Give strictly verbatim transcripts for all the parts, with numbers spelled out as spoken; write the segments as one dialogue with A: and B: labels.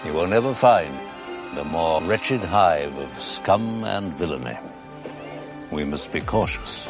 A: You will never find the more wretched hive of scum and villainy. We must be cautious.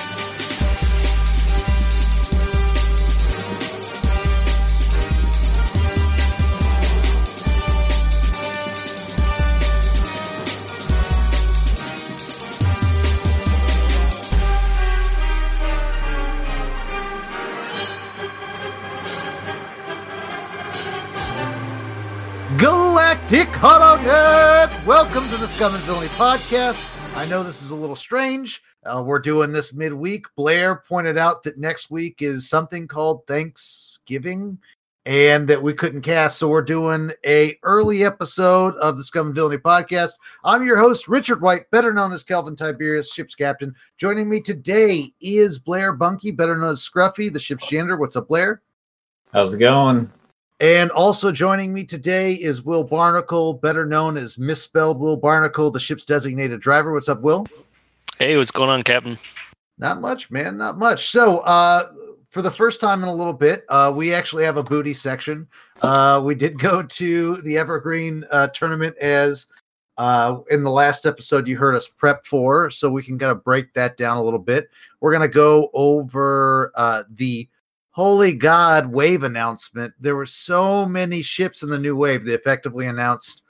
B: Galactic HoloNet! Welcome to the Scum and Villainy Podcast. I know this is a little strange. Uh, we're doing this midweek. Blair pointed out that next week is something called Thanksgiving and that we couldn't cast, so we're doing a early episode of the Scum and Villainy Podcast. I'm your host, Richard White, better known as Kelvin Tiberius, ship's captain. Joining me today is Blair Bunky, better known as Scruffy, the ship's janitor. What's up, Blair?
C: How's it going?
B: And also joining me today is Will Barnacle, better known as Misspelled Will Barnacle, the ship's designated driver. What's up, Will?
D: Hey, what's going on, Captain?
B: Not much, man, not much. So, uh, for the first time in a little bit, uh, we actually have a booty section. Uh, we did go to the Evergreen uh, tournament as uh, in the last episode you heard us prep for, so we can kind of break that down a little bit. We're going to go over uh, the Holy God wave announcement. There were so many ships in the new wave. They effectively announced,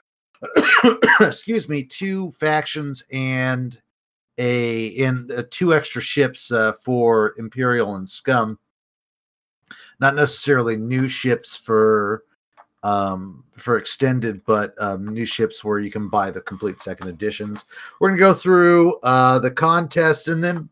B: excuse me, two factions and a in uh, two extra ships uh, for Imperial and Scum. Not necessarily new ships for um, for extended, but um, new ships where you can buy the complete second editions. We're gonna go through uh, the contest, and then,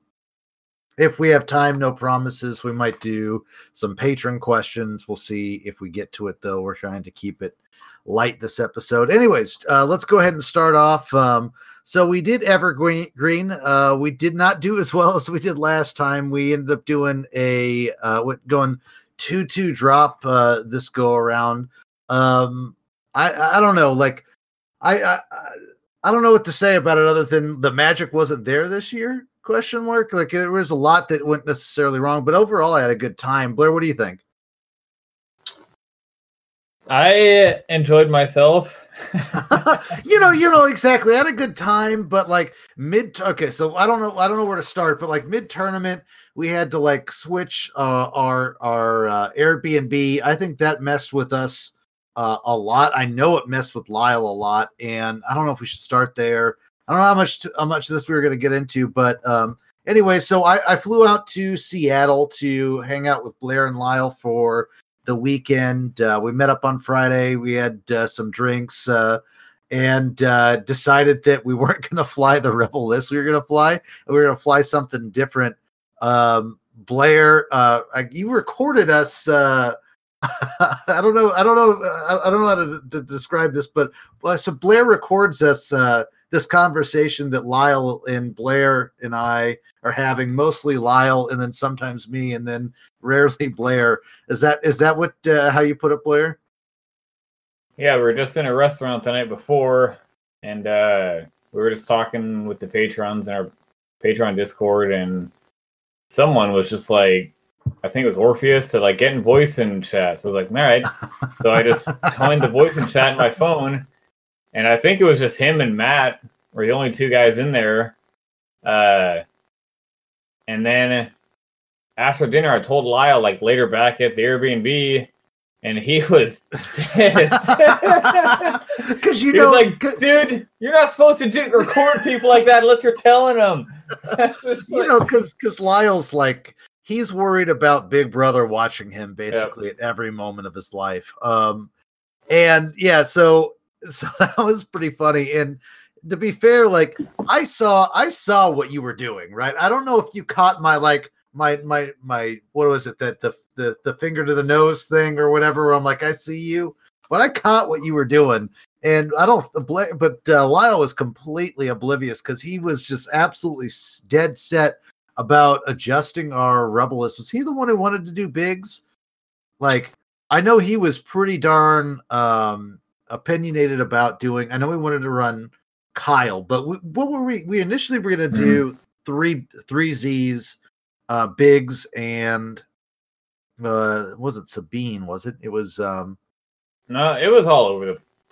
B: if we have time, no promises, we might do some patron questions. We'll see if we get to it, though. We're trying to keep it light this episode. Anyways, uh, let's go ahead and start off. Um, so we did Evergreen. Green. Uh, we did not do as well as we did last time. We ended up doing a uh, going two two drop uh, this go around. Um, I I don't know. Like I, I I don't know what to say about it other than the magic wasn't there this year. Question mark. Like there was a lot that went necessarily wrong, but overall I had a good time. Blair, what do you think?
C: I enjoyed myself.
B: you know, you know exactly. I had a good time, but like mid. Okay, so I don't know. I don't know where to start, but like mid tournament, we had to like switch uh, our our uh, Airbnb. I think that messed with us uh, a lot. I know it messed with Lyle a lot, and I don't know if we should start there. I don't know how much how much of this we were going to get into, but um, anyway, so I, I flew out to Seattle to hang out with Blair and Lyle for the weekend. Uh, we met up on Friday. We had uh, some drinks uh, and uh, decided that we weren't going to fly the Rebel list. We were going to fly. We were going to fly something different. Um, Blair, uh, I, you recorded us. Uh, I don't know. I don't know. I don't know how to, to describe this, but uh, so Blair records us. Uh, this conversation that Lyle and Blair and I are having, mostly Lyle and then sometimes me and then rarely Blair. Is that is that what uh, how you put it, Blair?
C: Yeah, we were just in a restaurant the night before, and uh, we were just talking with the patrons in our Patreon Discord, and someone was just like, I think it was Orpheus, to like get in voice in chat. So I was like, all right. So I just joined the voice in chat in my phone. And I think it was just him and Matt were the only two guys in there. Uh, and then after dinner, I told Lyle, like, later back at the Airbnb, and he was pissed.
B: Because you
C: he
B: know,
C: was like, dude, you're not supposed to do, record people like that unless you're telling them.
B: you like, know, because because Lyle's like, he's worried about Big Brother watching him basically yep. at every moment of his life. Um, and yeah, so... So that was pretty funny. And to be fair, like I saw, I saw what you were doing, right? I don't know if you caught my, like my, my, my, what was it that the, the, the finger to the nose thing or whatever. Where I'm like, I see you, but I caught what you were doing. And I don't, but uh, Lyle was completely oblivious because he was just absolutely dead set about adjusting our Rebel list. Was he the one who wanted to do bigs? Like, I know he was pretty darn, um, opinionated about doing. I know we wanted to run Kyle, but we, what were we? We initially were going to do mm. three three Z's, uh, Biggs, and uh, was it Sabine? Was it? It was. Um,
C: no, it was all over the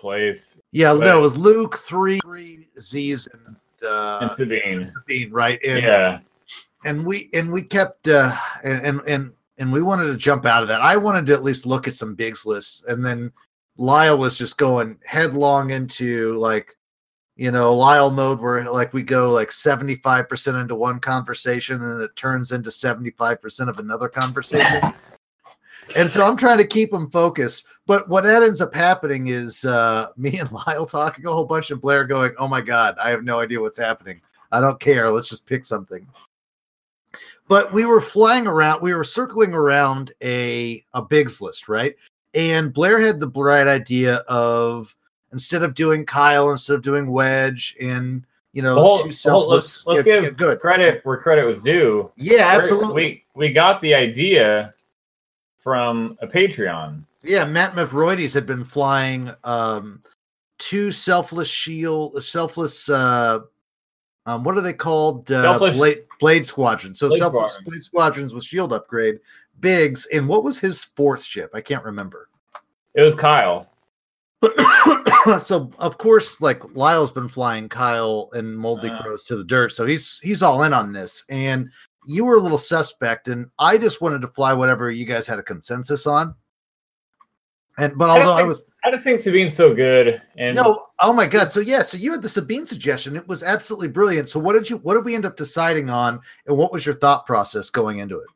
C: place.
B: Yeah,
C: but,
B: no, it was Luke, three, three Z's, and uh,
C: and Sabine.
B: and Sabine, right? And,
C: yeah,
B: and we and we kept uh, and, and and and we wanted to jump out of that. I wanted to at least look at some bigs lists, and then Lyle was just going headlong into like, you know, Lyle mode where like we go like seventy-five percent into one conversation and it turns into seventy-five percent of another conversation. And so I'm trying to keep him focused. But what that ends up happening is uh, me and Lyle talking a whole bunch and Blair going, oh my God, I have no idea what's happening. I don't care. Let's just pick something. But we were flying around. We were circling around a, a bigs list, right? And Blair had the bright idea of instead of doing Kyle, instead of doing Wedge and, you know,
C: whole,
B: two selfless.
C: Let's, let's
B: yeah,
C: give
B: yeah, good.
C: credit where credit was due.
B: Yeah,
C: We're-
B: absolutely.
C: We, we got the idea from a Patreon.
B: Yeah, Matt Mavroides had been flying um, two selfless shield, selfless. Uh, um, what are they called? Uh,
C: Selfless-
B: blade, blade squadrons. So
C: Blade
B: selfless
C: Squadron.
B: blade squadrons with shield upgrade. Biggs, and what was his fourth ship? I can't remember.
C: It was Kyle.
B: So of course, like Lyle's been flying Kyle and Moldy
C: Uh.
B: Crows to the dirt, so he's he's all in on this. And you were a little suspect, and I just wanted to fly whatever you guys had a consensus on. And but
C: I just
B: although I
C: think-
B: was
C: I just think Sabine's so good. And
B: no, oh my God! So yeah, so you had the Sabine suggestion. It was absolutely brilliant. So what did you? What did we end up deciding on, and what was your thought process going into it?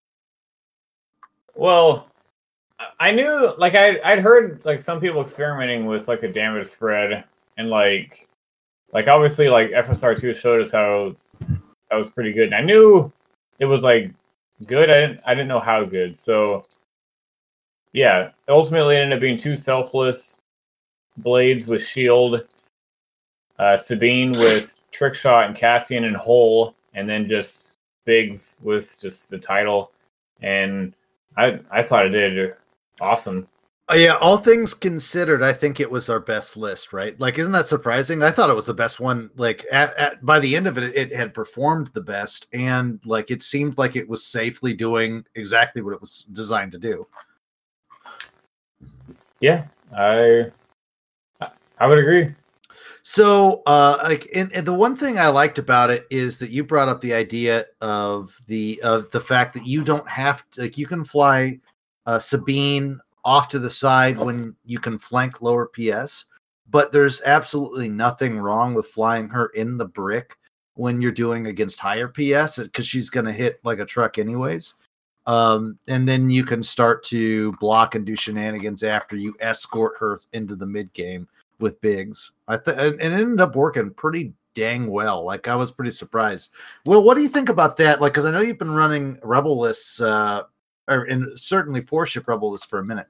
C: well, I knew, like, I I'd heard like some people experimenting with like the damage spread, and like, like obviously like F S R two showed us how that was pretty good, and I knew it was like good. I didn't I didn't know how good. So yeah, ultimately it ended up being two selfless blades with shield, uh, Sabine with trick shot and Cassian and Hole, and then just Biggs with just the title, and I I thought it did awesome.
B: Uh, yeah, all things considered, I think it was our best list, right? Like, isn't that surprising? I thought it was the best one. Like, at, at by the end of it, it had performed the best, and like it seemed like it was safely doing exactly what it was designed to do.
C: Yeah, I I would agree.
B: So, uh, like, and, and the one thing I liked about it is that you brought up the idea of the of the fact that you don't have to, like, you can fly uh, Sabine off to the side when you can flank lower P S, but there's absolutely nothing wrong with flying her in the brick when you're doing against higher P S because she's going to hit like a truck anyways. Um, and then you can start to block and do shenanigans after you escort her into the mid game with Biggs. I th- and, and it ended up working pretty dang well. Like, I was pretty surprised. Well, what do you think about that? Like, because I know you've been running Rebel lists, uh, or and certainly four ship Rebel lists for a minute.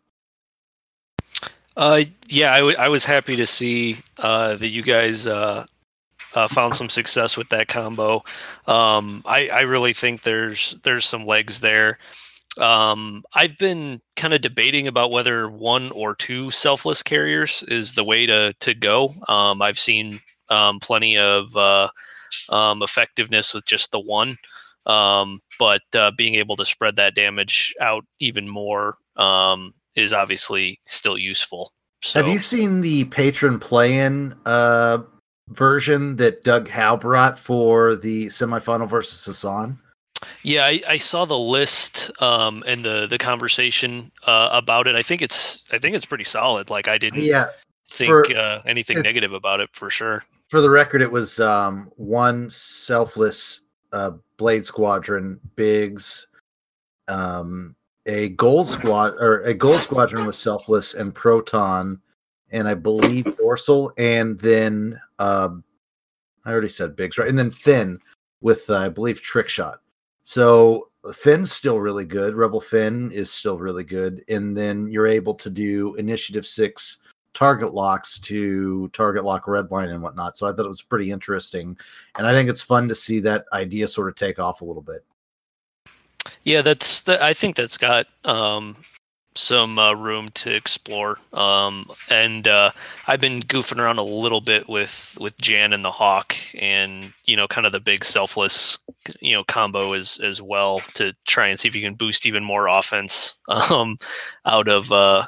D: Uh, yeah, I, w- I was happy to see uh, that you guys uh, uh, found some success with that combo. Um, I, I really think there's there's some legs there. Um, I've been kind of debating about whether one or two selfless carriers is the way to to go. Um, I've seen um, plenty of uh, um, effectiveness with just the one, um, but uh, being able to spread that damage out even more um, is obviously still useful. So,
B: Have you seen the patron play-in uh, version that Doug Howe brought for the semifinal versus Hassan?
D: Yeah, I, I saw the list um, and the the conversation uh, about it. I think it's I think it's pretty solid. Like, I didn't
B: Yeah.
D: think
B: for-
D: uh, anything
B: it's-
D: negative about it for sure.
B: For the record, it was um, one selfless uh, Blade Squadron, Biggs, um, a gold squad or a gold squadron with selfless and Proton, and I believe Dorsal, and then um, I already said Biggs, right? And then Finn with uh, I believe Trick Shot. So Finn's still really good. Rebel Finn is still really good, and then you're able to do Initiative Six target locks to target lock redline and whatnot. So I thought it was pretty interesting, and I think it's fun to see that idea sort of take off a little bit.
D: Yeah, that's the, I think that's got um, some uh, room to explore. Um, and uh, I've been goofing around a little bit with with Jan and the Hawk, and you know, kind of the big selfless, you know, combo as as well to try and see if you can boost even more offense um, out of uh,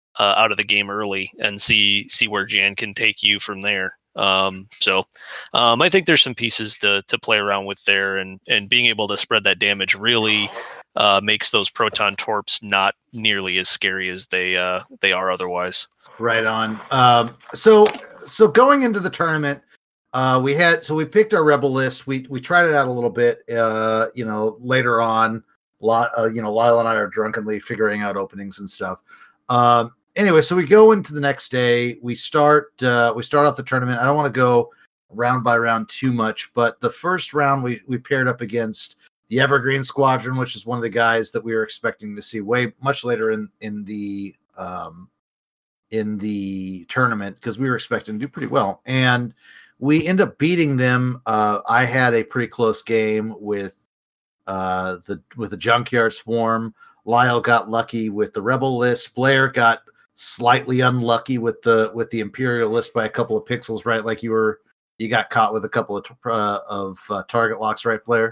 D: uh, out of the game early and see see where Jan can take you from there. Um, so um, I think there's some pieces to to play around with there, and and being able to spread that damage really uh, makes those proton torps not nearly as scary as they uh, they are otherwise.
B: Right on. Um, so so going into the tournament, uh, we had so we picked our rebel list. We we tried it out a little bit. Uh, you know, later on, lot uh, you know, Lyle and I are drunkenly figuring out openings and stuff. Um, anyway, so we go into the next day. We start uh, we start off the tournament. I don't want to go round by round too much, but the first round we we paired up against the Evergreen Squadron, which is one of the guys that we were expecting to see way much later in in the um, in the tournament, because we were expecting to do pretty well, and we end up beating them. Uh, I had a pretty close game with uh, the with the Junkyard Swarm. Lyle got lucky with the Rebel list. Blair got slightly unlucky with the with the Imperial list by a couple of pixels, right? Like you were you got caught with a couple of uh, of uh, target locks, right, Blair?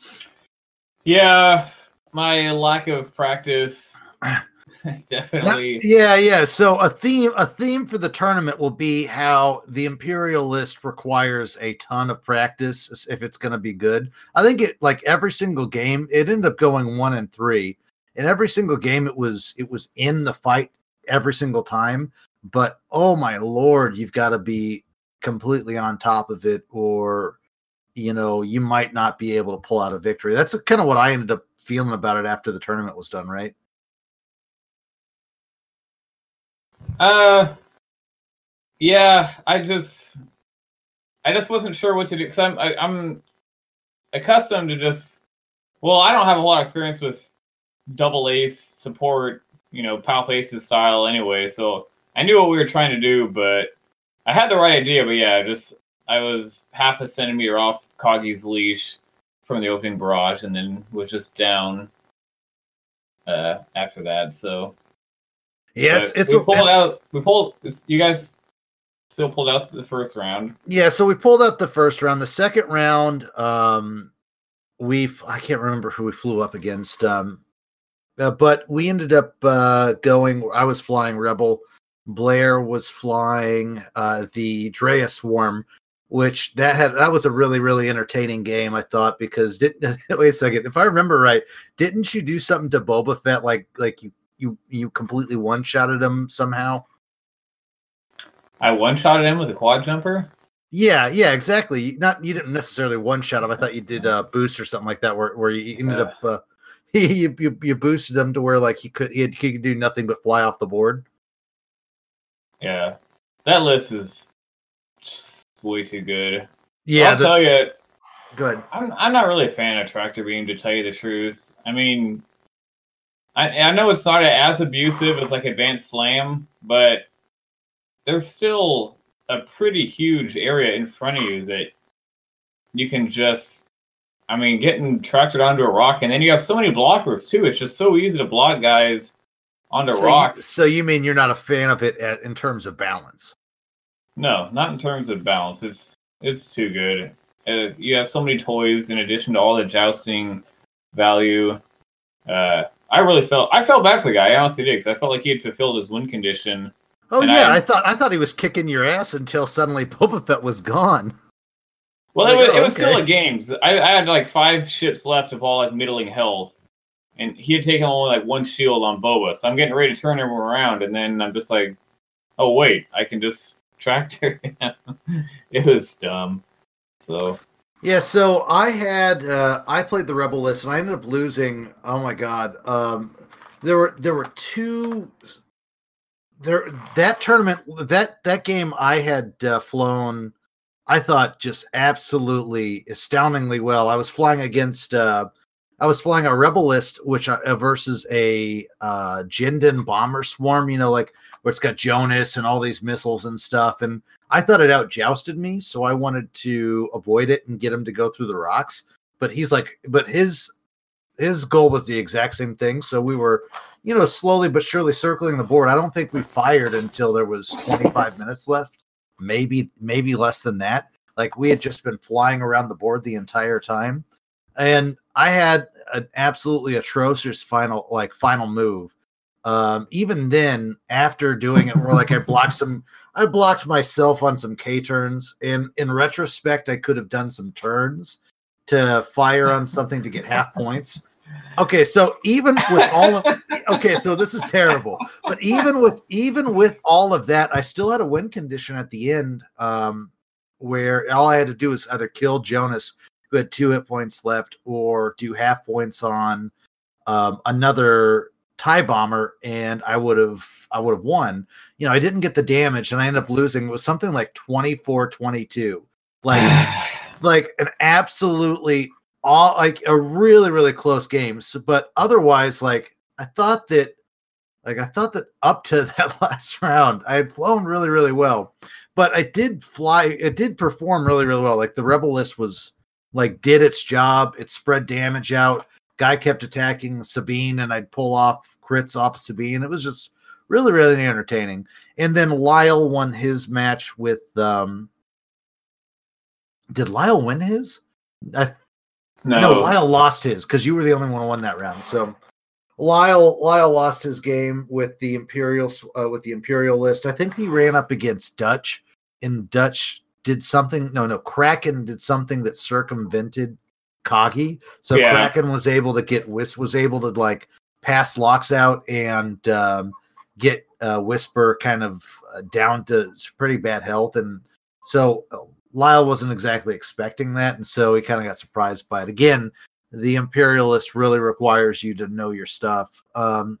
C: Yeah, my lack of practice definitely.
B: Yeah, yeah. So a theme a theme for the tournament will be how the Imperial list requires a ton of practice if it's going to be good. I think it like every single game it ended up going one and three. In every single game, it was it was in the fight every single time. But oh my lord, you've got to be completely on top of it, or you know you might not be able to pull out a victory. That's kind of what I ended up feeling about it after the tournament was done, right?
C: Uh, yeah. I just I just wasn't sure what to do because I'm I, I'm accustomed to just well, I don't have a lot of experience with double ace support, you know, Palp Aces style anyway, so I knew what we were trying to do, but I had the right idea, but yeah, just I was half a centimeter off Coggy's leash from the opening barrage and then was just down uh after that, so
B: yeah, it's, it's
C: we pulled
B: it's,
C: out we pulled you guys still pulled out the first round.
B: Yeah, so we pulled out the first round. The second round, um we I can't remember who we flew up against. Um Uh, but we ended up uh, going. I was flying Rebel. Blair was flying uh, the Drea Swarm, which that had that was a really really entertaining game. I thought because didn't wait a second. If I remember right, didn't you do something to Boba Fett like like you you you completely one shotted him somehow?
C: I one shotted him with a quad jumper.
B: Yeah, yeah, exactly. Not you didn't necessarily one shot him. I thought you did a uh, boost or something like that, where where you ended uh. up. Uh, You, you you boosted him to where like he could he, had, he could do nothing but fly off the board.
C: Yeah, that list is just way too good.
B: Yeah,
C: I'll
B: the,
C: tell you.
B: Good.
C: I'm I'm not really a fan of tractor beam, to tell you the truth. I mean, I I know it's not as abusive as like Advanced Slam, but there's still a pretty huge area in front of you that you can just. I mean, getting tractored onto a rock, and then you have so many blockers too. It's just so easy to block guys onto
B: so
C: rocks.
B: You, so you mean you're not a fan of it at, in terms of balance?
C: No, not in terms of balance. It's it's too good. Uh, you have so many toys in addition to all the jousting value. Uh, I really felt I felt bad for the guy. I honestly did, because I felt like he had fulfilled his win condition.
B: Oh yeah, I, I thought I thought he was kicking your ass until suddenly Boba Fett was gone.
C: Well,
B: like,
C: it was,
B: oh,
C: it was
B: okay.
C: still a games. I, I had like five ships left of all like middling health, and he had taken only like one shield on Boba. So I'm getting ready to turn him around, and then I'm just like, oh wait, I can just tractor him. It was dumb. So
B: yeah, so I had uh, I played the Rebel list, and I ended up losing. Oh my god, um, there were there were two. There that tournament that that game I had uh, flown. I thought just absolutely astoundingly well. I was flying against, uh, I was flying a Rebel list, which uh, versus a uh, Jindin bomber swarm, you know, like where it's got Jonas and all these missiles and stuff. And I thought it out jousted me, so I wanted to avoid it and get him to go through the rocks. But he's like, but his his goal was the exact same thing. So we were, you know, slowly but surely circling the board. I don't think we fired until there was twenty-five minutes left. Maybe, maybe less than that. Like we had just been flying around the board the entire time, and I had an absolutely atrocious final, like final move. Um, even then, after doing it, where like I blocked some, I blocked myself on some K turns. And in retrospect, I could have done some turns to fire on something to get half points. Okay, so even with all of okay, so this is terrible. But even with even with all of that, I still had a win condition at the end, um, where all I had to do was either kill Jonas, who had two hit points left, or do half points on um, another TIE bomber, and I would have I would have won. You know, I didn't get the damage, and I ended up losing. It was something like twenty-four twenty-two. Like like an absolutely all like a really really close game. So, but otherwise, like I thought that like I thought that up to that last round I had flown really really well, but I did fly it did perform really really well. Like the Rebel list was like did its job. It spread damage out. Guy kept attacking Sabine, and I'd pull off crits off Sabine. It was just really really entertaining. And then Lyle won his match with um did Lyle win his? I
C: No,
B: No, Lyle lost his because you were the only one who won that round. So Lyle Lyle lost his game with the Imperial uh, with the Imperial list. I think he ran up against Dutch, and Dutch did something. No, no, Kraken did something that circumvented Kagi. So
C: Yeah.
B: Kraken was able to get was was able to like pass locks out and um, get uh, Whisper kind of uh, down to pretty bad health, and so. Lyle wasn't exactly expecting that, and so he kind of got surprised by it. Again, the Imperialist really requires you to know your stuff. Um,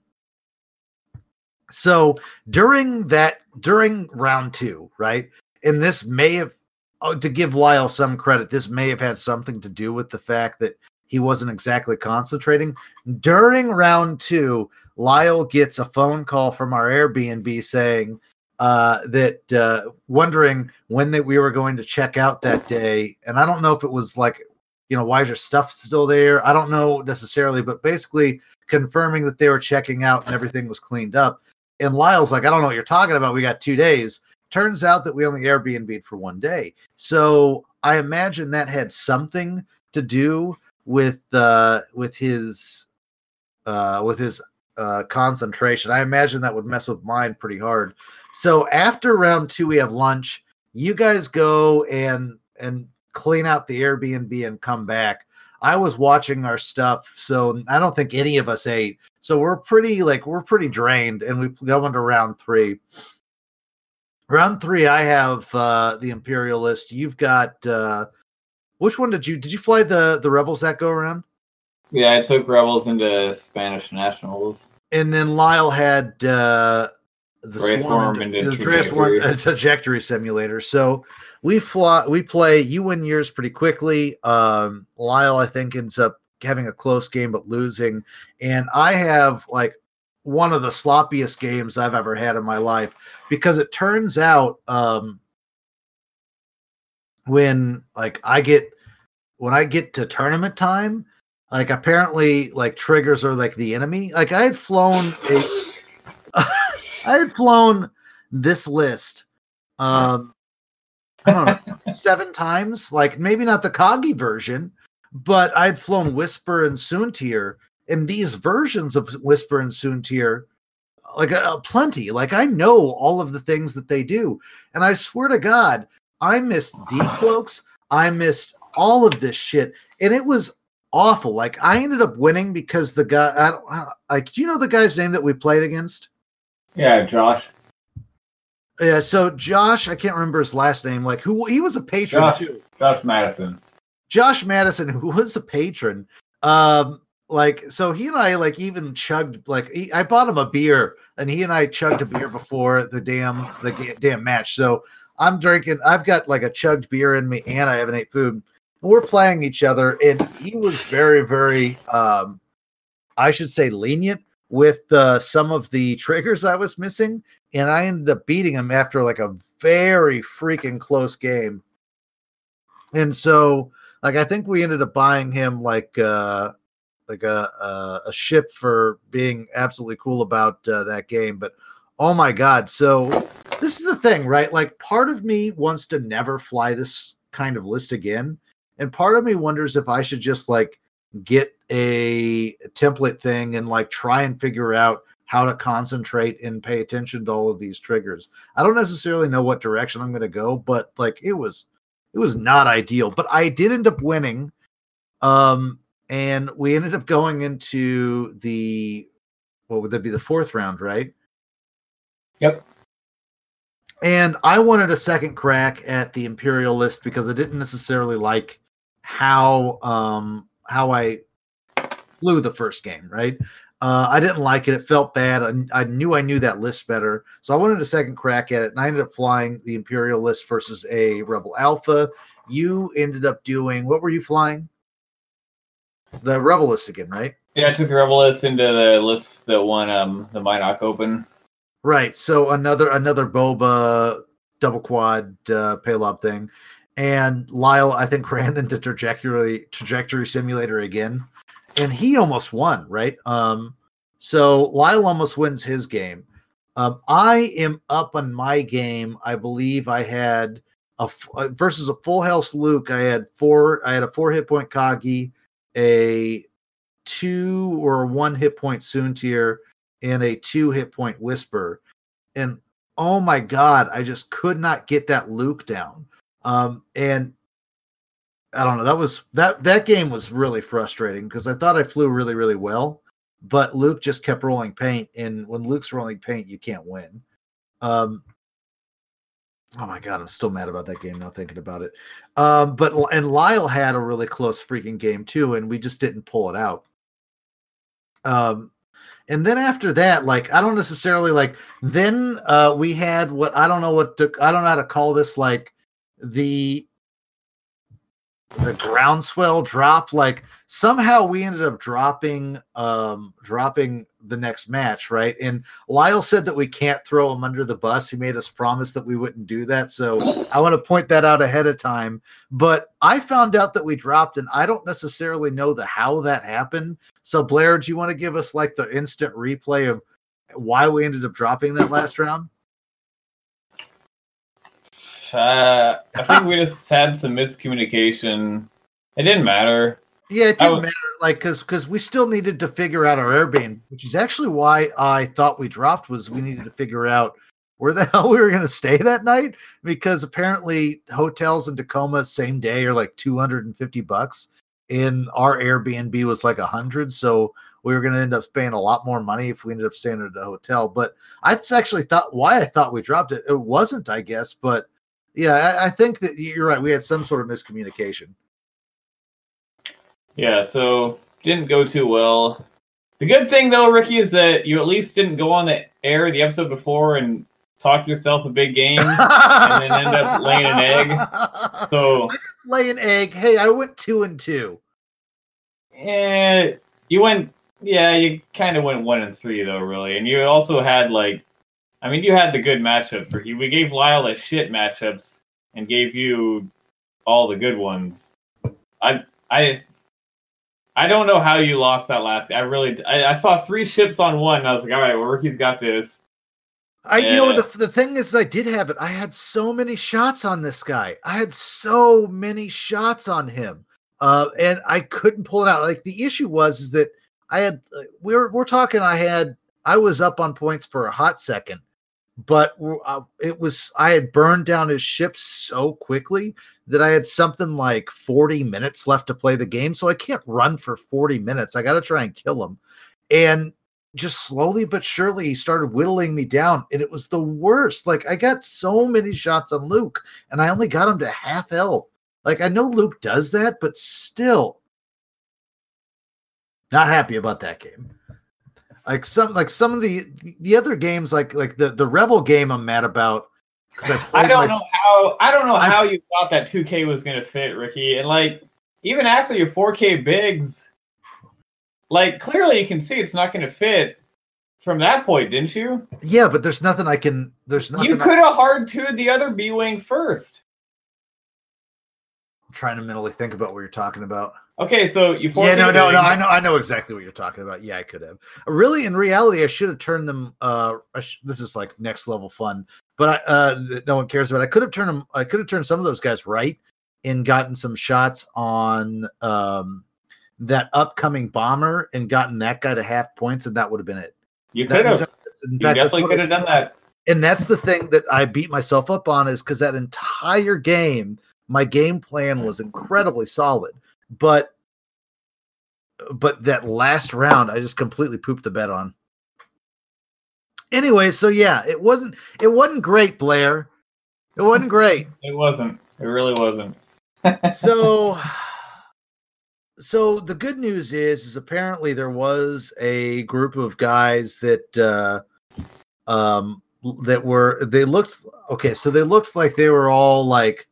B: so during that, during round two, right, and this may have, oh, to give Lyle some credit, this may have had something to do with the fact that he wasn't exactly concentrating. During round two, Lyle gets a phone call from our Airbnb saying, Uh, that uh, wondering when that we were going to check out that day. And I don't know if it was like, you know, why is your stuff still there? I don't know necessarily, but basically confirming that they were checking out and everything was cleaned up. And Lyle's like, I don't know what you're talking about. We got two days. Turns out that we only Airbnb'd for one day. So I imagine that had something to do with uh, with his uh, with his uh, concentration. I imagine that would mess with mine pretty hard. So after round two, we have lunch. You guys go and and clean out the Airbnb and come back. I was watching our stuff, so I don't think any of us ate. So we're pretty like we're pretty drained, and we go into round three. Round three, I have uh, the Imperialist. You've got uh, which one did you did you fly the the Rebels that go around?
C: Yeah, I took Rebels into Spanish Nationals.
B: And then Lyle had uh, the
C: Race
B: Swarm,
C: Swarm into
B: the trajectory.
C: Trajectory.
B: Uh, trajectory simulator. So we fly, we play. You win yours pretty quickly. Um, Lyle, I think, ends up having a close game but losing, and I have like one of the sloppiest games I've ever had in my life because it turns out um, when like I get when I get to tournament time. Like apparently, like triggers are like the enemy. Like I had flown, a, I had flown this list, um, I don't know, seven times. Like maybe not the Kagi version, but I'd flown Whisper and Soontir, and these versions of Whisper and Soontir, like uh, plenty. Like I know all of the things that they do, and I swear to God, I missed decloaks. I missed all of this shit, and it was awful. Like I ended up winning because the guy, I don't, I, like, do you know the guy's name that we played against?
C: Yeah, Josh.
B: Yeah. So Josh, I can't remember his last name. Like who he was a patron
C: Josh,
B: too.
C: Josh Madison.
B: Josh Madison, who was a patron. Um, like so he and I like even chugged like he, I bought him a beer and he and I chugged a beer before the damn the ga- damn match. So I'm drinking. I've got like a chugged beer in me, and I haven't ate food. We're playing each other, and he was very, very, um, I should say, lenient with uh, some of the triggers I was missing, and I ended up beating him after like a very freaking close game. And so, like, I think we ended up buying him like uh, like a, a a ship for being absolutely cool about uh, that game. But oh my God! So this is the thing, right? Like, part of me wants to never fly this kind of list again. And part of me wonders if I should just like get a template thing and like try and figure out how to concentrate and pay attention to all of these triggers. I don't necessarily know what direction I'm going to go, but like it was, it was not ideal, but I did end up winning. Um, and we ended up going into the, what would that be? The fourth round, right?
C: Yep.
B: And I wanted a second crack at the Imperial list because I didn't necessarily like how, um, how I flew the first game, right? Uh, I didn't like it. It felt bad. I, I knew I knew that list better. So I wanted a second crack at it, and I ended up flying the Imperial list versus a Rebel Alpha. You ended up doing, what were you flying? The Rebel list again, right?
C: Yeah, I took the Rebel list into the list that won um, the Minoc Open.
B: Right. So another another Boba double quad uh, payload thing. And Lyle, I think, ran into trajectory trajectory simulator again. And he almost won, right? Um, so Lyle almost wins his game. Um, I am up on my game. I believe I had a versus a full health Luke. I had four. I had a four hit point Kagi, a two or one hit point Soontir, and a two hit point Whisper. And oh my god, I just could not get that Luke down. Um, and I don't know. That was that that game was really frustrating because I thought I flew really, really well, but Luke just kept rolling paint, and when Luke's rolling paint, you can't win. Um, oh my god, I'm still mad about that game now thinking about it. Um, but and Lyle had a really close freaking game too, and we just didn't pull it out. Um, and then after that, like I don't necessarily like. Then uh, we had what I don't know what to, I don't know how to call this, like the. the groundswell drop. Like somehow we ended up dropping um dropping the next match, right? And Lyle said that we can't throw him under the bus. He made us promise that we wouldn't do that, so I want to point that out ahead of time. But I found out that we dropped, and I don't necessarily know the how that happened. So Blair, do you want to give us like the instant replay of why we ended up dropping that last round?
C: Uh, I think we just had some miscommunication. It didn't matter.
B: Yeah, it didn't
C: was,
B: matter. Like, because because we still needed to figure out our Airbnb, which is actually why I thought we dropped. Was we needed to figure out where the hell we were going to stay that night, because apparently hotels in Tacoma same day are like two hundred and fifty bucks, and our Airbnb was like a hundred. So we were going to end up paying a lot more money if we ended up staying at a hotel. But I actually thought why I thought we dropped it. It wasn't, I guess, but. Yeah, I, I think that you're right. We had some sort of miscommunication.
C: Yeah, so didn't go too well. The good thing, though, Ricky, is that you at least didn't go on the air the episode before and talk yourself a big game and then end up laying an egg. So
B: I didn't lay an egg. Hey, I went two and two.
C: Eh, you went, yeah, you kind of went one and three, though, really. And you also had, like, I mean, you had the good matchups, Ricky. We gave Lyle the shit matchups and gave you all the good ones. I, I, I don't know how you lost that last. I really, I, I saw three ships on one. And I was like, all right, well, Ricky's got this.
B: I, you know, the the thing is, I did have it. I had so many shots on this guy. I had so many shots on him, uh, and I couldn't pull it out. Like the issue was is that I had. We were we're talking. I had. I was up on points for a hot second. But uh, it was, I had burned down his ship so quickly that I had something like forty minutes left to play the game. So I can't run for forty minutes. I got to try and kill him. And just slowly but surely, he started whittling me down. And it was the worst. Like I got so many shots on Luke and I only got him to half health. Like I know Luke does that, but still not happy about that game. Like some, like some of the the other games, like like the, the Rebel game, I'm mad about because I,
C: I don't
B: my,
C: know how I don't know
B: I,
C: how you thought that two K was gonna fit, Ricky. And like even after your four K bigs, like clearly you can see it's not gonna fit from that point, didn't you?
B: Yeah, but there's nothing I can. There's nothing.
C: You could have hard two'd the other B wing first.
B: I'm trying to mentally think about what you're talking about.
C: Okay, so you
B: yeah, no, no, no. I know, I know exactly what you're talking about. Yeah, I could have. Really, in reality, I should have turned them. Uh, sh- this is like next level fun, but I, uh, no one cares about. I could have turned them. I could have turned some of those guys right and gotten some shots on um that upcoming bomber and gotten that guy to half points, and that would have been it.
C: You
B: That-
C: could have.
B: in
C: You
B: fact, that's
C: definitely
B: what
C: could
B: it-
C: have done that.
B: And that's the thing that I beat myself up on, is because that entire game, my game plan was incredibly solid, but but that last round, I just completely pooped the bed on. Anyway, so yeah, it wasn't it wasn't great, Blair. It wasn't great.
C: It wasn't. It really wasn't.
B: So so the good news is is apparently there was a group of guys that uh um that were they looked okay, so they looked like they were all like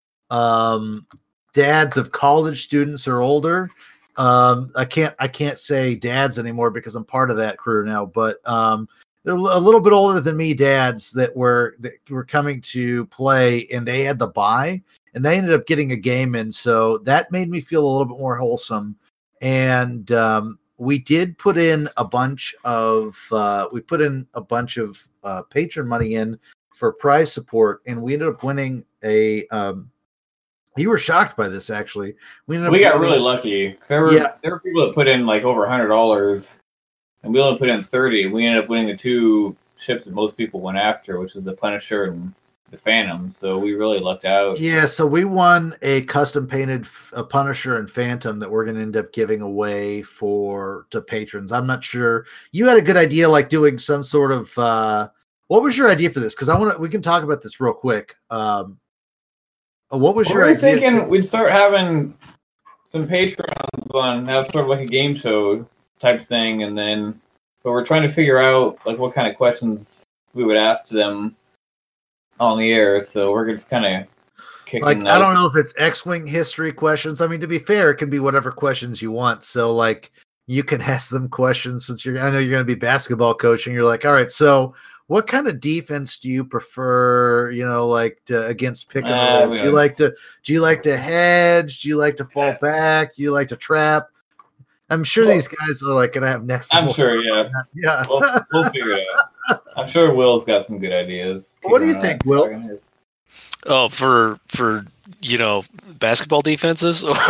B: um dads of college students or older. Um I can't I can't say dads anymore because I'm part of that crew now, but um they're a little bit older than me dads that were that were coming to play, and they had the buy, and they ended up getting a game in, so that made me feel a little bit more wholesome. And um, we did put in a bunch of uh, we put in a bunch of uh, patron money in for prize support, and we ended up winning a. Um, you were shocked by this, actually. We ended up
C: We got
B: winning-
C: really lucky because there were
B: Yeah.
C: there were people that put in like over a hundred dollars, and we only put in thirty. We ended up winning the two ships that most people went after, which was the Punisher and the Phantom. So we really lucked out.
B: Yeah, so we won a custom painted f- a Punisher and Phantom that we're going to end up giving away for to patrons. I'm not sure. You had a good idea, like doing some sort of. Uh, what was your idea for this? Because I want to. We can talk about this real quick. Um, uh, what was
C: We
B: your
C: were
B: idea?
C: thinking
B: to-
C: we'd start having some patrons on, have sort of like a game show type thing, and then but we're trying to figure out like what kind of questions we would ask to them on the air. So we're just kind of kicking.
B: like
C: that.
B: I don't know if it's X-wing history questions. I mean, to be fair, it can be whatever questions you want. So like you can ask them questions since you're. I know you're going to be basketball coaching. You're like, all right, so what kind of defense do you prefer? You know, like to, against pick and
C: Uh,
B: rolls.
C: we
B: Do you
C: don't-
B: like to? Do you like to hedge? Do you like to fall back? Do you like to trap? I'm sure
C: Well-
B: these guys are like going to have next.
C: I'm
B: level
C: sure,
B: thoughts
C: yeah.
B: on that. Yeah.
C: We'll, we'll figure it out. I'm sure Will's got some good ideas.
B: What do you
C: Kicking
B: think,
C: around.
B: Will?
D: Oh, for for you know basketball defenses, or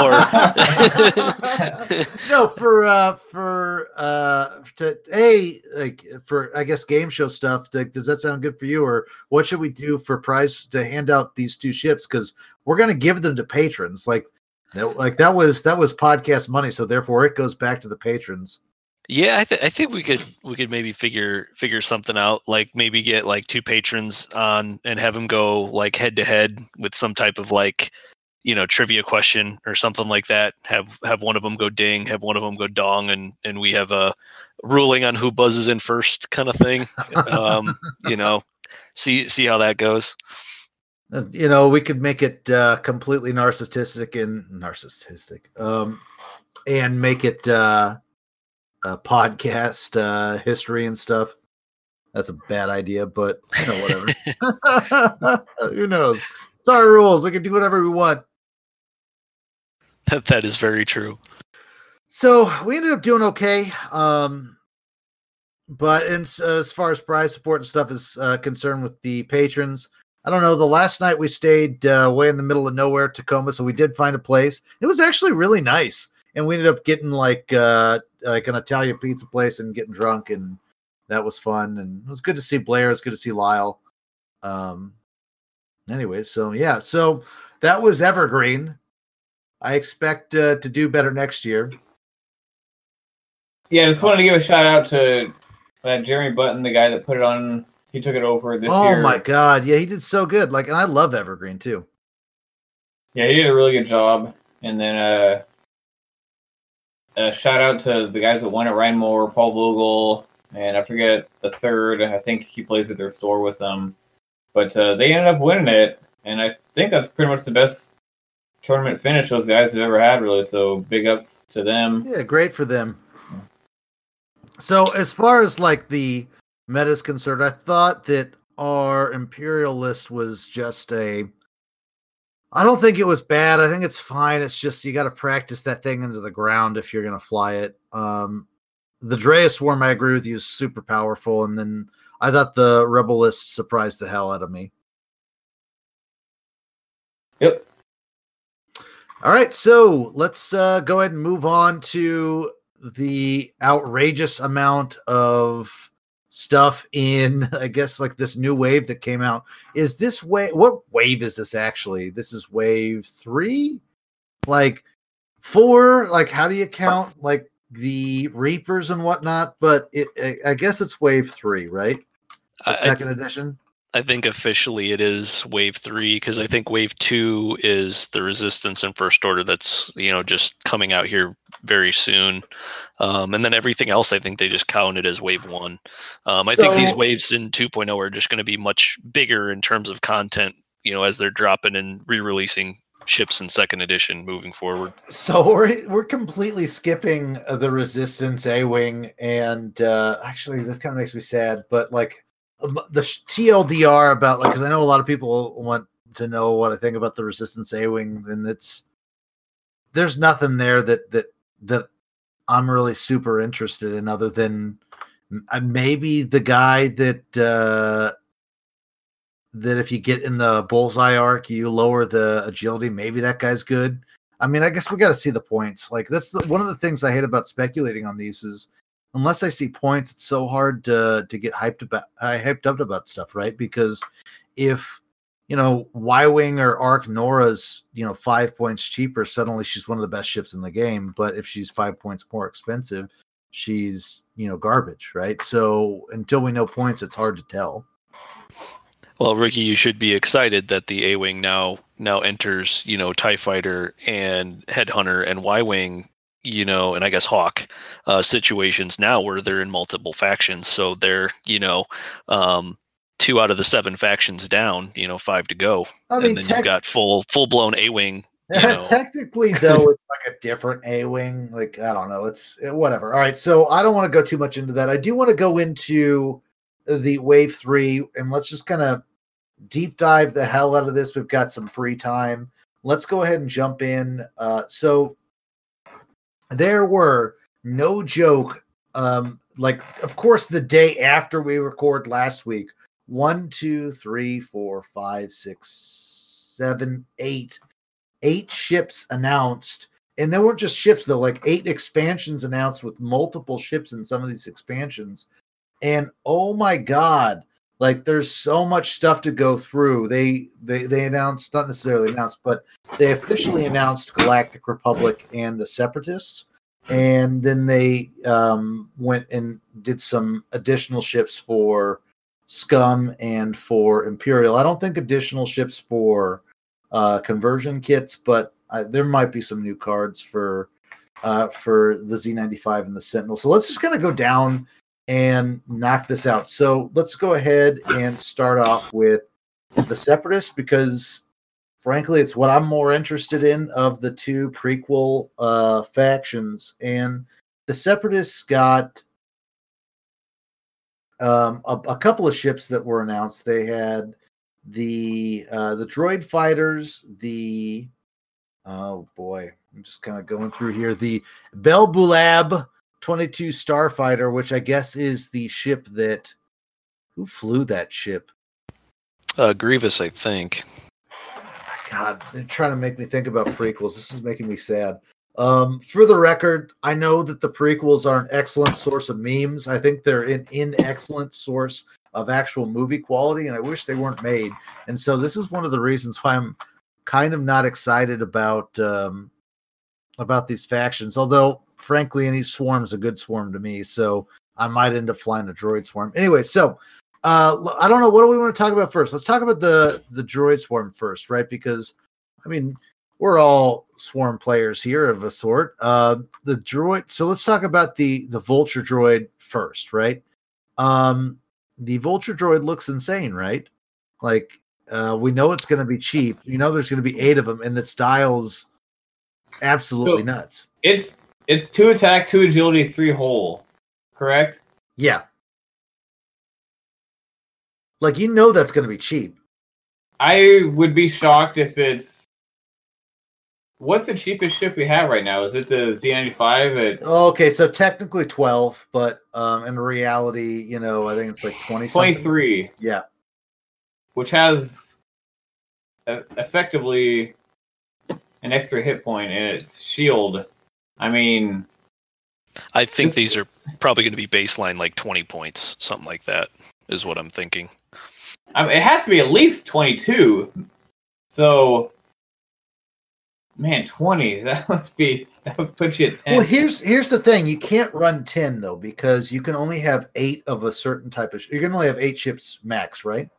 B: no, for uh for uh to a like for I guess game show stuff. To, does that sound good for you? Or what should we do for prize to hand out these two ships? Because we're gonna give them to patrons. Like that, like that was that was podcast money, so therefore it goes back to the patrons.
D: yeah, I, th- I think we could we could maybe figure figure something out. Like maybe get like two patrons on and have them go like head to head with some type of like you know trivia question or something like that. Have have one of them go ding, have one of them go dong, and and we have a ruling on who buzzes in first, kind of thing. Um, you know, see see how that goes.
B: Uh, you know, we could make it uh, completely narcissistic and narcissistic, um, and make it uh, a podcast uh, history and stuff. That's a bad idea, but you know, whatever. Who knows? It's our rules. We can do whatever we want.
D: That that is very true.
B: So we ended up doing okay. Um, but in, uh, as far as prize support and stuff is uh, concerned with the patrons, I don't know. The last night we stayed uh, way in the middle of nowhere, Tacoma, so we did find a place. It was actually really nice, and we ended up getting like uh, like an Italian pizza place and getting drunk, and that was fun. And it was good to see Blair. It was good to see Lyle. Um, anyway, so yeah, so that was Evergreen. I expect uh, to do better next year.
C: Yeah, just wanted to give a shout out to uh, Jeremy Button, the guy that put it on. He took it over this
B: oh
C: year.
B: my god, yeah, he did so good. Like, and I love Evergreen too.
C: Yeah, he did a really good job. And then uh, a shout out to the guys that won it: Ryan Moore, Paul Vogel, and I forget the third. I think he plays at their store with them. But uh, they ended up winning it, and I think that's pretty much the best tournament finish those guys have ever had, really. So big ups to them.
B: Yeah, great for them. So as far as like the meta is concerned, I thought that our Imperial list was just a. I don't think it was bad. I think it's fine. It's just you got to practice that thing into the ground if you're going to fly it. Um, the Drea Swarm, I agree with you, is super powerful. And then I thought the Rebel list surprised the hell out of me.
C: Yep.
B: All right, so let's uh, go ahead and move on to the outrageous amount of stuff in, I guess, like this new wave that came out. Is this wave? What wave is this actually? This is wave three, like four. Like, how do you count like the Reapers and whatnot? But it, I guess it's wave three, right? The
D: I,
B: second
D: I,
B: edition.
D: I think officially it is wave three because I think wave two is the Resistance and First Order that's, you know, just coming out here very soon. Um, and then everything else, I think they just counted as wave one. Um, I
B: So-
D: think these waves in two point oh are just going to be much bigger in terms of content, you know, as they're dropping and re-releasing ships in second edition moving forward.
B: So we're we're completely skipping uh, the Resistance A-Wing, and uh, actually this kind of makes me sad. But like um, the sh- T L D R about, like, because I know a lot of people want to know what I think about the Resistance A-Wing, and it's there's nothing there that that that I'm really super interested in, other than uh, maybe the guy that uh, that if you get in the bullseye arc, you lower the agility. Maybe that guy's good. I mean, I guess we got to see the points. Like, that's the, one of the things I hate about speculating on these is unless I see points, it's so hard to to get hyped about. I hyped up about stuff, right? Because if you know Y-wing or Arc Nora's you know five points cheaper, suddenly she's one of the best ships in the game. But if she's five points more expensive, she's you know garbage, right? So until we know points, it's hard to tell.
D: Well, Ricky, you should be excited that the A-Wing now now enters, you know, TIE Fighter and Headhunter and Y-Wing, you know, and I guess Hawk uh, situations now where they're in multiple factions. So they're, you know, um, two out of the seven factions down, you know, five to go.
B: I mean,
D: and then
B: tech-
D: you've got full full blown A-Wing. You know.
B: Technically, though, it's like a different A-Wing. Like, I don't know. It's it, whatever. All right. So I don't want to go too much into that. I do want to go into the wave three, and let's just kind of deep dive the hell out of this. We've got some free time. Let's go ahead and jump in. Uh, so there were, no joke, um, like, of course, the day after we record last week, one, two, three, four, five, six, seven, eight, eight ships announced. And they weren't just ships, though, like eight expansions announced with multiple ships in some of these expansions. And oh my God, like there's so much stuff to go through. They they they announced, not necessarily announced, but they officially announced Galactic Republic and the Separatists. And then they um, went and did some additional ships for Scum and for Imperial. I don't think additional ships for uh, conversion kits, but uh, there might be some new cards for uh, for the Z ninety-five and the Sentinel. So let's just kind of go down and knock this out. So let's go ahead and start off with the Separatists, because frankly, it's what I'm more interested in of the two prequel uh, factions. And the Separatists got um, a, a couple of ships that were announced. They had the uh, the droid fighters, the oh boy, I'm just kind of going through here. The Bel Bulab twenty-two Starfighter, which I guess is the ship that who flew that ship?
D: Uh, Grievous, I think.
B: God, they're trying to make me think about prequels. This is making me sad. Um, for the record, I know that the prequels are an excellent source of memes. I think they're an inexcellent source of actual movie quality, and I wish they weren't made. And so this is one of the reasons why I'm kind of not excited about um, about these factions. Although, frankly, any swarm's a good swarm to me, so I might end up flying a droid swarm. Anyway, so uh, I don't know. What do we want to talk about first? Let's talk about the the droid swarm first, right? Because, I mean, we're all swarm players here of a sort. Uh, the droid. So let's talk about the the vulture droid first, right? Um, the vulture droid looks insane, right? Like, uh, we know it's going to be cheap. You know, there's going to be eight of them, and its dial's absolutely
C: So-
B: nuts.
C: It's it's two attack, two agility, three hull. Correct?
B: Yeah. Like, you know that's going to be cheap.
C: I would be shocked if it's. What's the cheapest ship we have right now? Is it the Z ninety-five at
B: Okay, so technically twelve, but um, in reality, you know, I think it's like twenty something.
C: twenty-three,
B: Yeah.
C: which has e- effectively an extra hit point in its shield? I mean,
D: I think
C: This-
D: these are probably going to be baseline like twenty points, something like that is what I'm thinking.
C: I mean, it has to be at least twenty-two. So, man, twenty. That would be that would put you at ten.
B: Well, here's here's the thing: you can't run ten though, because you can only have eight of a certain type of. Sh- you can only have eight ships max, right?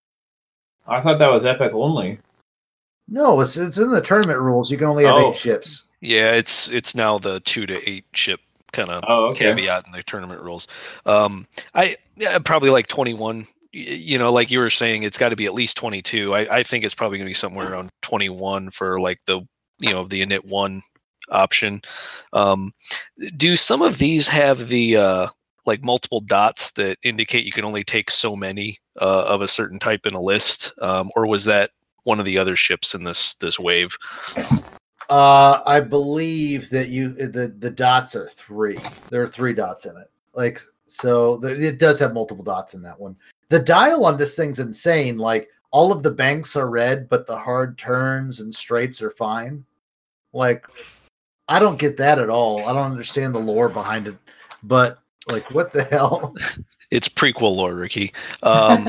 C: I thought that was Epic only.
B: No, it's it's in the tournament rules. You can only have
C: Oh.
B: eight ships.
D: Yeah, it's it's now the two to eight ship kind of
C: Oh, okay.
D: caveat in the tournament rules. Um, I yeah, probably like twenty-one. Y- You know, like you were saying, it's got to be at least twenty-two. I, I think it's probably going to be somewhere around twenty-one for like the you know the init one option. Um, do some of these have the uh, like multiple dots that indicate you can only take so many uh, of a certain type in a list, um, or was that one of the other ships in this this wave?
B: Uh, I believe that you the the dots are three. There are three dots in it. Like so, there, it does have multiple dots in that one. The dial on this thing's insane. Like all of the banks are red, but the hard turns and straights are fine. Like I don't get that at all. I don't understand the lore behind it. But like, what the hell?
D: It's prequel lore, Ricky. Um,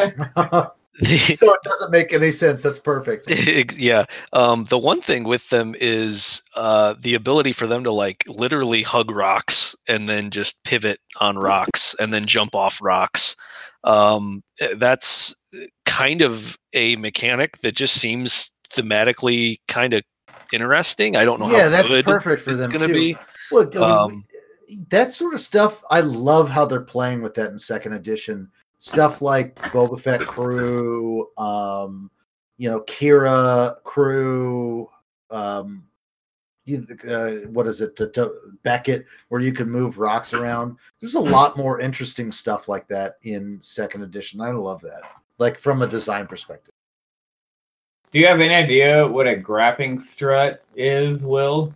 B: So it doesn't make any sense. That's perfect.
D: Ex- yeah. Um, the one thing with them is uh, the ability for them to like literally hug rocks and then just pivot on rocks and then jump off rocks. Um, eh, that's kind of a mechanic that just seems thematically kind of interesting. I don't know
B: Yeah,
D: how
B: that's
D: good
B: perfect for
D: it's
B: them
D: going to
B: too.
D: be.
B: Look, I mean,
D: Um,
B: that sort of stuff, I love how they're playing with that in second edition. Stuff like Boba Fett crew, um, you know, Kira crew, um, you, uh, what is it, to, to Beckett, where you can move rocks around. There's a lot more interesting stuff like that in second edition. I love that, like from a design perspective.
C: Do you have any idea what a grappling strut is, Will?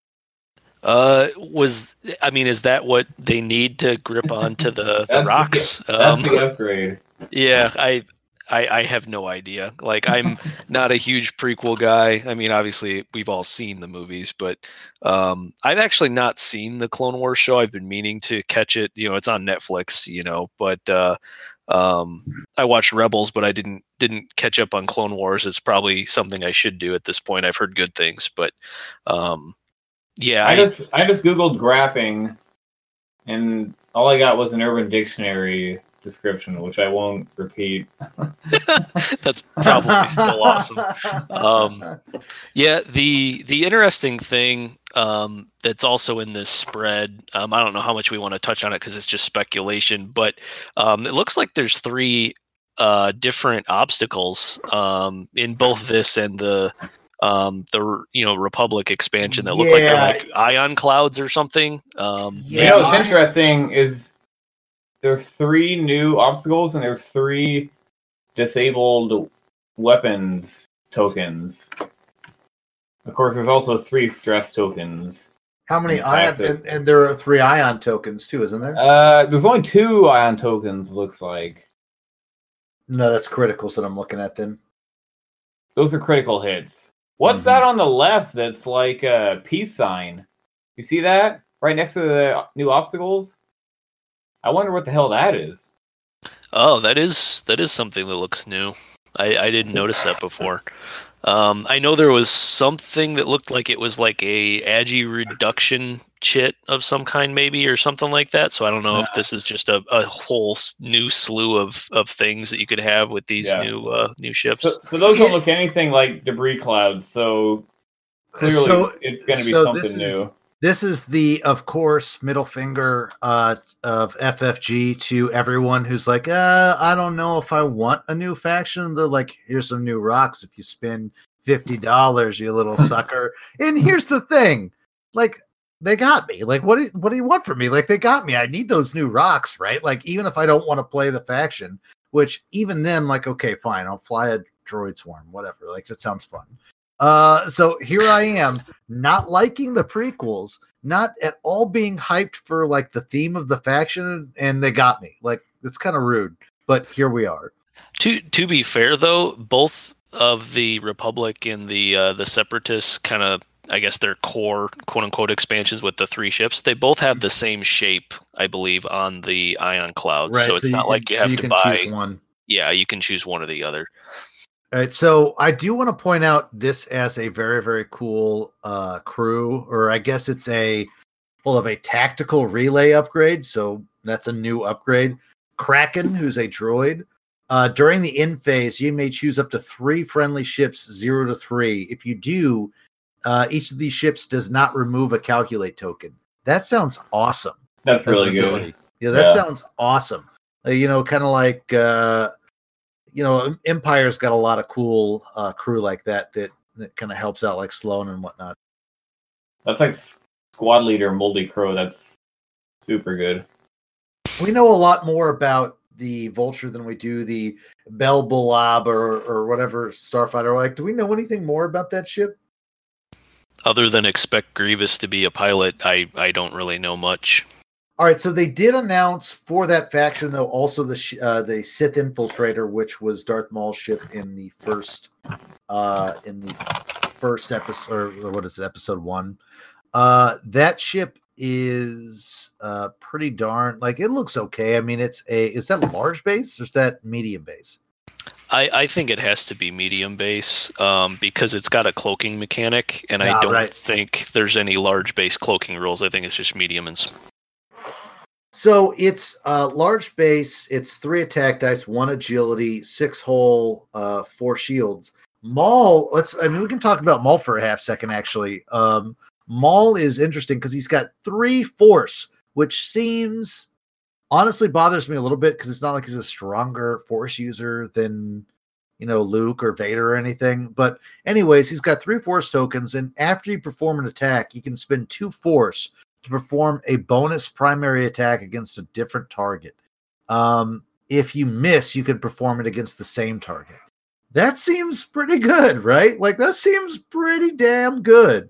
D: Uh, was I mean, is that what they need to grip onto the, the
C: That's
D: rocks?
C: The, that's
D: Um,
C: the upgrade.
D: Yeah, I, I I have no idea. Like I'm not a huge prequel guy. I mean, obviously we've all seen the movies, but um, I've actually not seen the Clone Wars show. I've been meaning to catch it. You know, it's on Netflix. You know, but uh, um, I watched Rebels, but I didn't didn't catch up on Clone Wars. It's probably something I should do at this point. I've heard good things, but um, yeah,
C: I
D: I,
C: just I just googled grapping, and all I got was an Urban Dictionary description, which I won't repeat.
D: that's probably still awesome. Um, Yeah, the the interesting thing um, that's also in this spread, um, I don't know how much we want to touch on it because it's just speculation, but um, it looks like there's three uh, different obstacles um, in both this and the um, the you know Republic expansion that look like
B: Yeah.
D: they're like ion clouds or something. Um,
C: You
B: Yeah,
C: know what's
B: I-
C: interesting is there's three new obstacles and there's three disabled weapons tokens. Of course, there's also three stress tokens.
B: How many
C: Yeah,
B: ion?
C: that's it.
B: And, and there are three ion tokens too, isn't there?
C: Uh, there's only two ion tokens, looks like.
B: No, that's criticals that I'm looking at. Then
C: Those are critical hits. What's
B: Mhm.
C: that on the left that's like a peace sign? You see that? Right next to the new obstacles? I wonder what the hell that is.
D: Oh, that is that is something that looks new. I, I didn't notice that before. Um, I know there was something that looked like it was like a agi reduction chit of some kind, maybe, or something like that. So I don't know if this is just a, a whole s- new slew of, of things that you could have with these
C: Yeah.
D: new uh, new ships.
C: So, so those don't
B: Yeah.
C: look anything like debris clouds, so clearly
B: So-
C: it's, it's going to be
B: so this
C: something
B: is-
C: new.
B: this is the, of course, middle finger uh, of F F G to everyone who's like, uh, I don't know if I want a new faction. They're like, here's some new rocks. If you spend fifty dollars, you little sucker. And here's the thing, like. They got me. Like, what do you, what do you want from me? Like, they got me. I need those new rocks, right? Like, even if I don't want to play the faction, which even then, like, okay, fine, I'll fly a droid swarm, whatever. Like, that sounds fun. Uh, so here I am, not liking the prequels, not at all being hyped for like the theme of the faction, and they got me. Like, it's kind of rude, but here we are.
D: To to be fair, though, both of the Republic and the uh, the Separatists kind of I guess their core quote unquote expansions with the three ships. They both have the same shape, I believe, on the Ion Clouds.
B: Right,
D: So it's
B: so you
D: not
B: can,
D: like you
B: so
D: have
B: you
D: to
B: can
D: buy.
B: choose one.
D: Yeah, you can choose one or the other.
B: All right, so I do want to point out this as a very, very cool uh, crew, or I guess it's a full of a tactical relay upgrade. So that's a new upgrade. Kraken, who's a droid. Uh, during the in phase, you may choose up to three friendly ships, zero to three. If you do, uh, each of these ships does not remove a calculate token. That sounds awesome.
C: That's really good.
B: Ability. Yeah, that
C: Yeah.
B: sounds awesome. Uh, you know, kind of like, uh, you know, Empire's got a lot of cool uh, crew like that that, that kind of helps out, like Sloan and whatnot.
C: That's like squad leader Moldy Crow. That's super good.
B: We know a lot more about the Vulture than we do the Bell Bulab or or whatever starfighter. Like, do we know anything more about that ship?
D: Other than expect Grievous to be a pilot, I, I don't really know much.
B: All right, so they did announce for that faction, though, also the sh- uh, the Sith Infiltrator, which was Darth Maul's ship in the first uh, in the first episode, or what is it, episode one? Uh, that ship is uh, pretty darn like it looks okay. I mean, it's a is that large base or is that medium base?
D: I, I think it has to be medium base um, because it's got a cloaking mechanic, and I
B: Ah,
D: don't
B: right.
D: think there's any large base cloaking rules. I think it's just medium and small.
B: So it's uh, large base. It's three attack dice, one agility, six hull, uh, four shields. Maul. Let's. I mean, we can talk about Maul for a half second. Actually, um, Maul is interesting because he's got three force, which seems honestly bothers me a little bit because it's not like he's a stronger force user than you know Luke or Vader or anything. But anyways, he's got three force tokens, and after you perform an attack, you can spend two force to perform a bonus primary attack against a different target. Um, if you miss, you can perform it against the same target. That seems pretty good, right? Like that seems pretty damn good.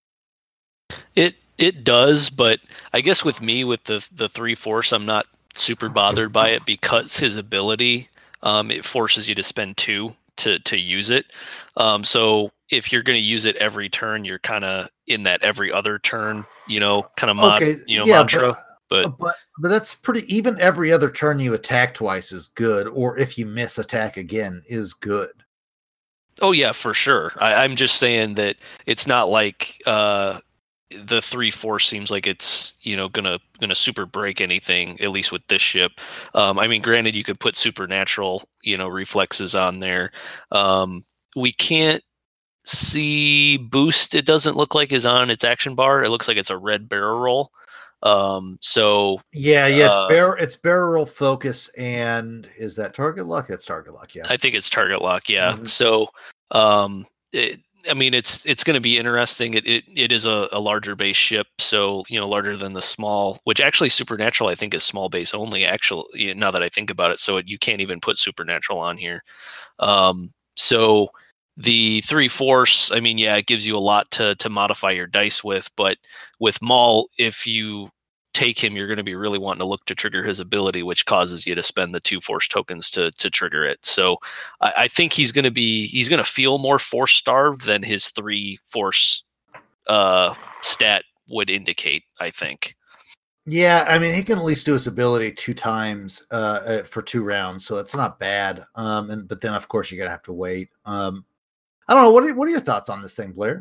D: It it does, but I guess with me with the the three force, I'm not super bothered by it because his ability um, it forces you to spend two to to use it. Um, so if you're going to use it every turn, you're kind of in that every other turn, you know, kind of mod,
B: Okay,
D: you know,
B: yeah,
D: mantra.
B: But,
D: But
B: but but that's pretty. Even every other turn you attack twice is good, or if you miss attack again is good.
D: oh yeah, for sure. I, I'm just saying that it's not like uh, the three force seems like it's you know gonna gonna super break anything. At least with this ship. Um, I mean, granted, you could put supernatural you know reflexes on there. Um, we can't see boost. It doesn't look like is on its action bar. It looks like it's a red barrel roll. Um, so
B: Yeah, yeah, it's
D: uh,
B: barrel, it's barrel roll focus, and is that target lock? That's target lock. Yeah,
D: I think it's target lock. Yeah.
B: Mhm.
D: So, um, it, I mean, it's it's going to be interesting. It it, it is a, a larger base ship, so you know, larger than the small. Which actually, supernatural, I think, is small base only. Actually, now that I think about it, so it, you can't even put supernatural on here. Um, so the three force, I mean, yeah, it gives you a lot to to modify your dice with. But with Maul, if you take him, you're going to be really wanting to look to trigger his ability, which causes you to spend the two force tokens to to trigger it. So I, I think he's going to be he's going to feel more force starved than his three force uh, stat would indicate. I think.
B: yeah. I mean, he can at least do his ability two times uh, uh, for two rounds, so that's not bad. Um, and but then of course you're gonna have to wait. Um, I don't know. What are what are your thoughts on this thing, Blair?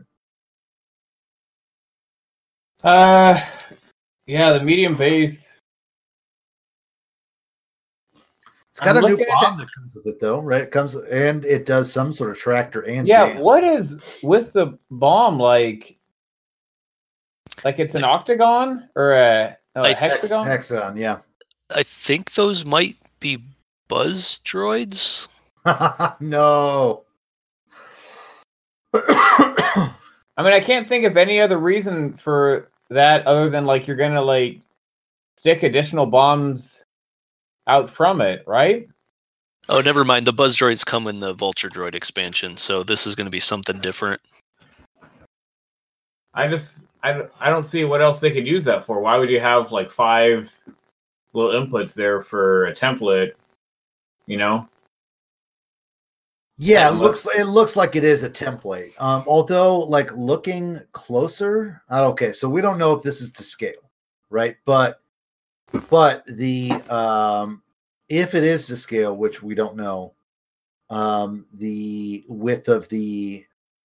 C: Uh, yeah, the medium base.
B: It's got
C: I'm
B: a new
C: looking at
B: bomb that comes with it, though, right? It comes and it does some sort of tractor and
C: Yeah,
B: jam.
C: what is with the bomb like? Like it's an octagon or a, no, a
D: I-
C: hexagon?
B: Hexagon, yeah.
D: I think those might be buzz droids.
B: No.
C: I mean, I can't think of any other reason for that other than like you're gonna like stick additional bombs out from it, right?
D: Oh, never mind. The buzz droids come in the Vulture droid expansion, so this is going to be something different.
C: I just I, I don't see what else they could use that for. Why would you have like five little inputs there for a template? You know?
B: Yeah, it looks it looks like it is a template. Um, although, like looking closer, uh, okay, so we don't know if this is to scale, right? But but the um, if it is to scale, which we don't know, um, the width of the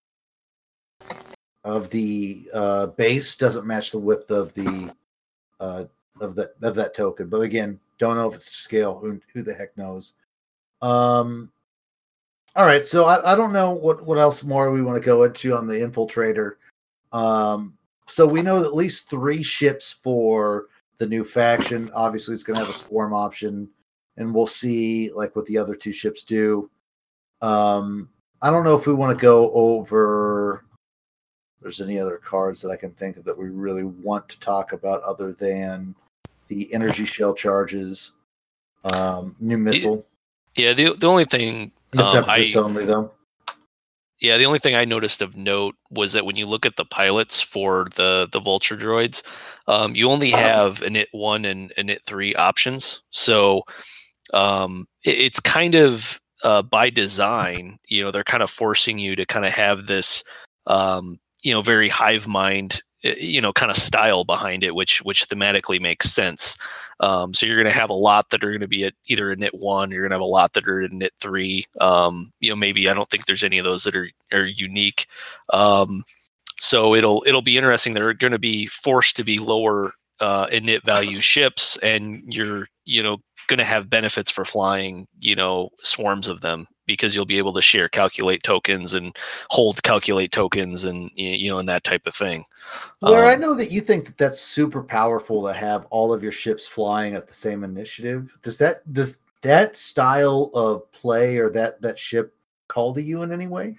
B: of the uh, base doesn't match the width of the uh, of that of that token. But again, don't know if it's to scale. Who who the heck knows? Um. All right, so I, I don't know what, what else more we want to go into on the Infiltrator. Um, so we know at least three ships for the new faction. Obviously, it's going to have a swarm option, and we'll see like what the other two ships do. Um, I don't know if we want to go over. If there's any other cards that I can think of that we really want to talk about other than the energy shell charges, um, new missile.
D: Yeah, the the only thing.
B: The
D: Um,
B: separatists
D: I,
B: only, though.
D: Yeah, the only thing I noticed of note was that when you look at the pilots for the the Vulture droids, um, you only have an I T one and an I T three options. So um, it, it's kind of uh, by design. You know, they're kind of forcing you to kind of have this, um, you know, very hive mind, you know, kind of style behind it, which which thematically makes sense. Um, so you're going to have a lot that are going to be at either an I T one, you're going to have a lot that are in I T three. Um, you know, maybe I don't think there's any of those that are are unique. Um, so it'll it'll be interesting. They're going to be forced to be lower uh, in I T value ships, and you're you know going to have benefits for flying you know swarms of them, because you'll be able to share calculate tokens and hold calculate tokens and you know and that type of thing.
B: Blair,
D: um,
B: I know that you think that that's super powerful to have all of your ships flying at the same initiative. Does that does that style of play or that that ship call to you in any way?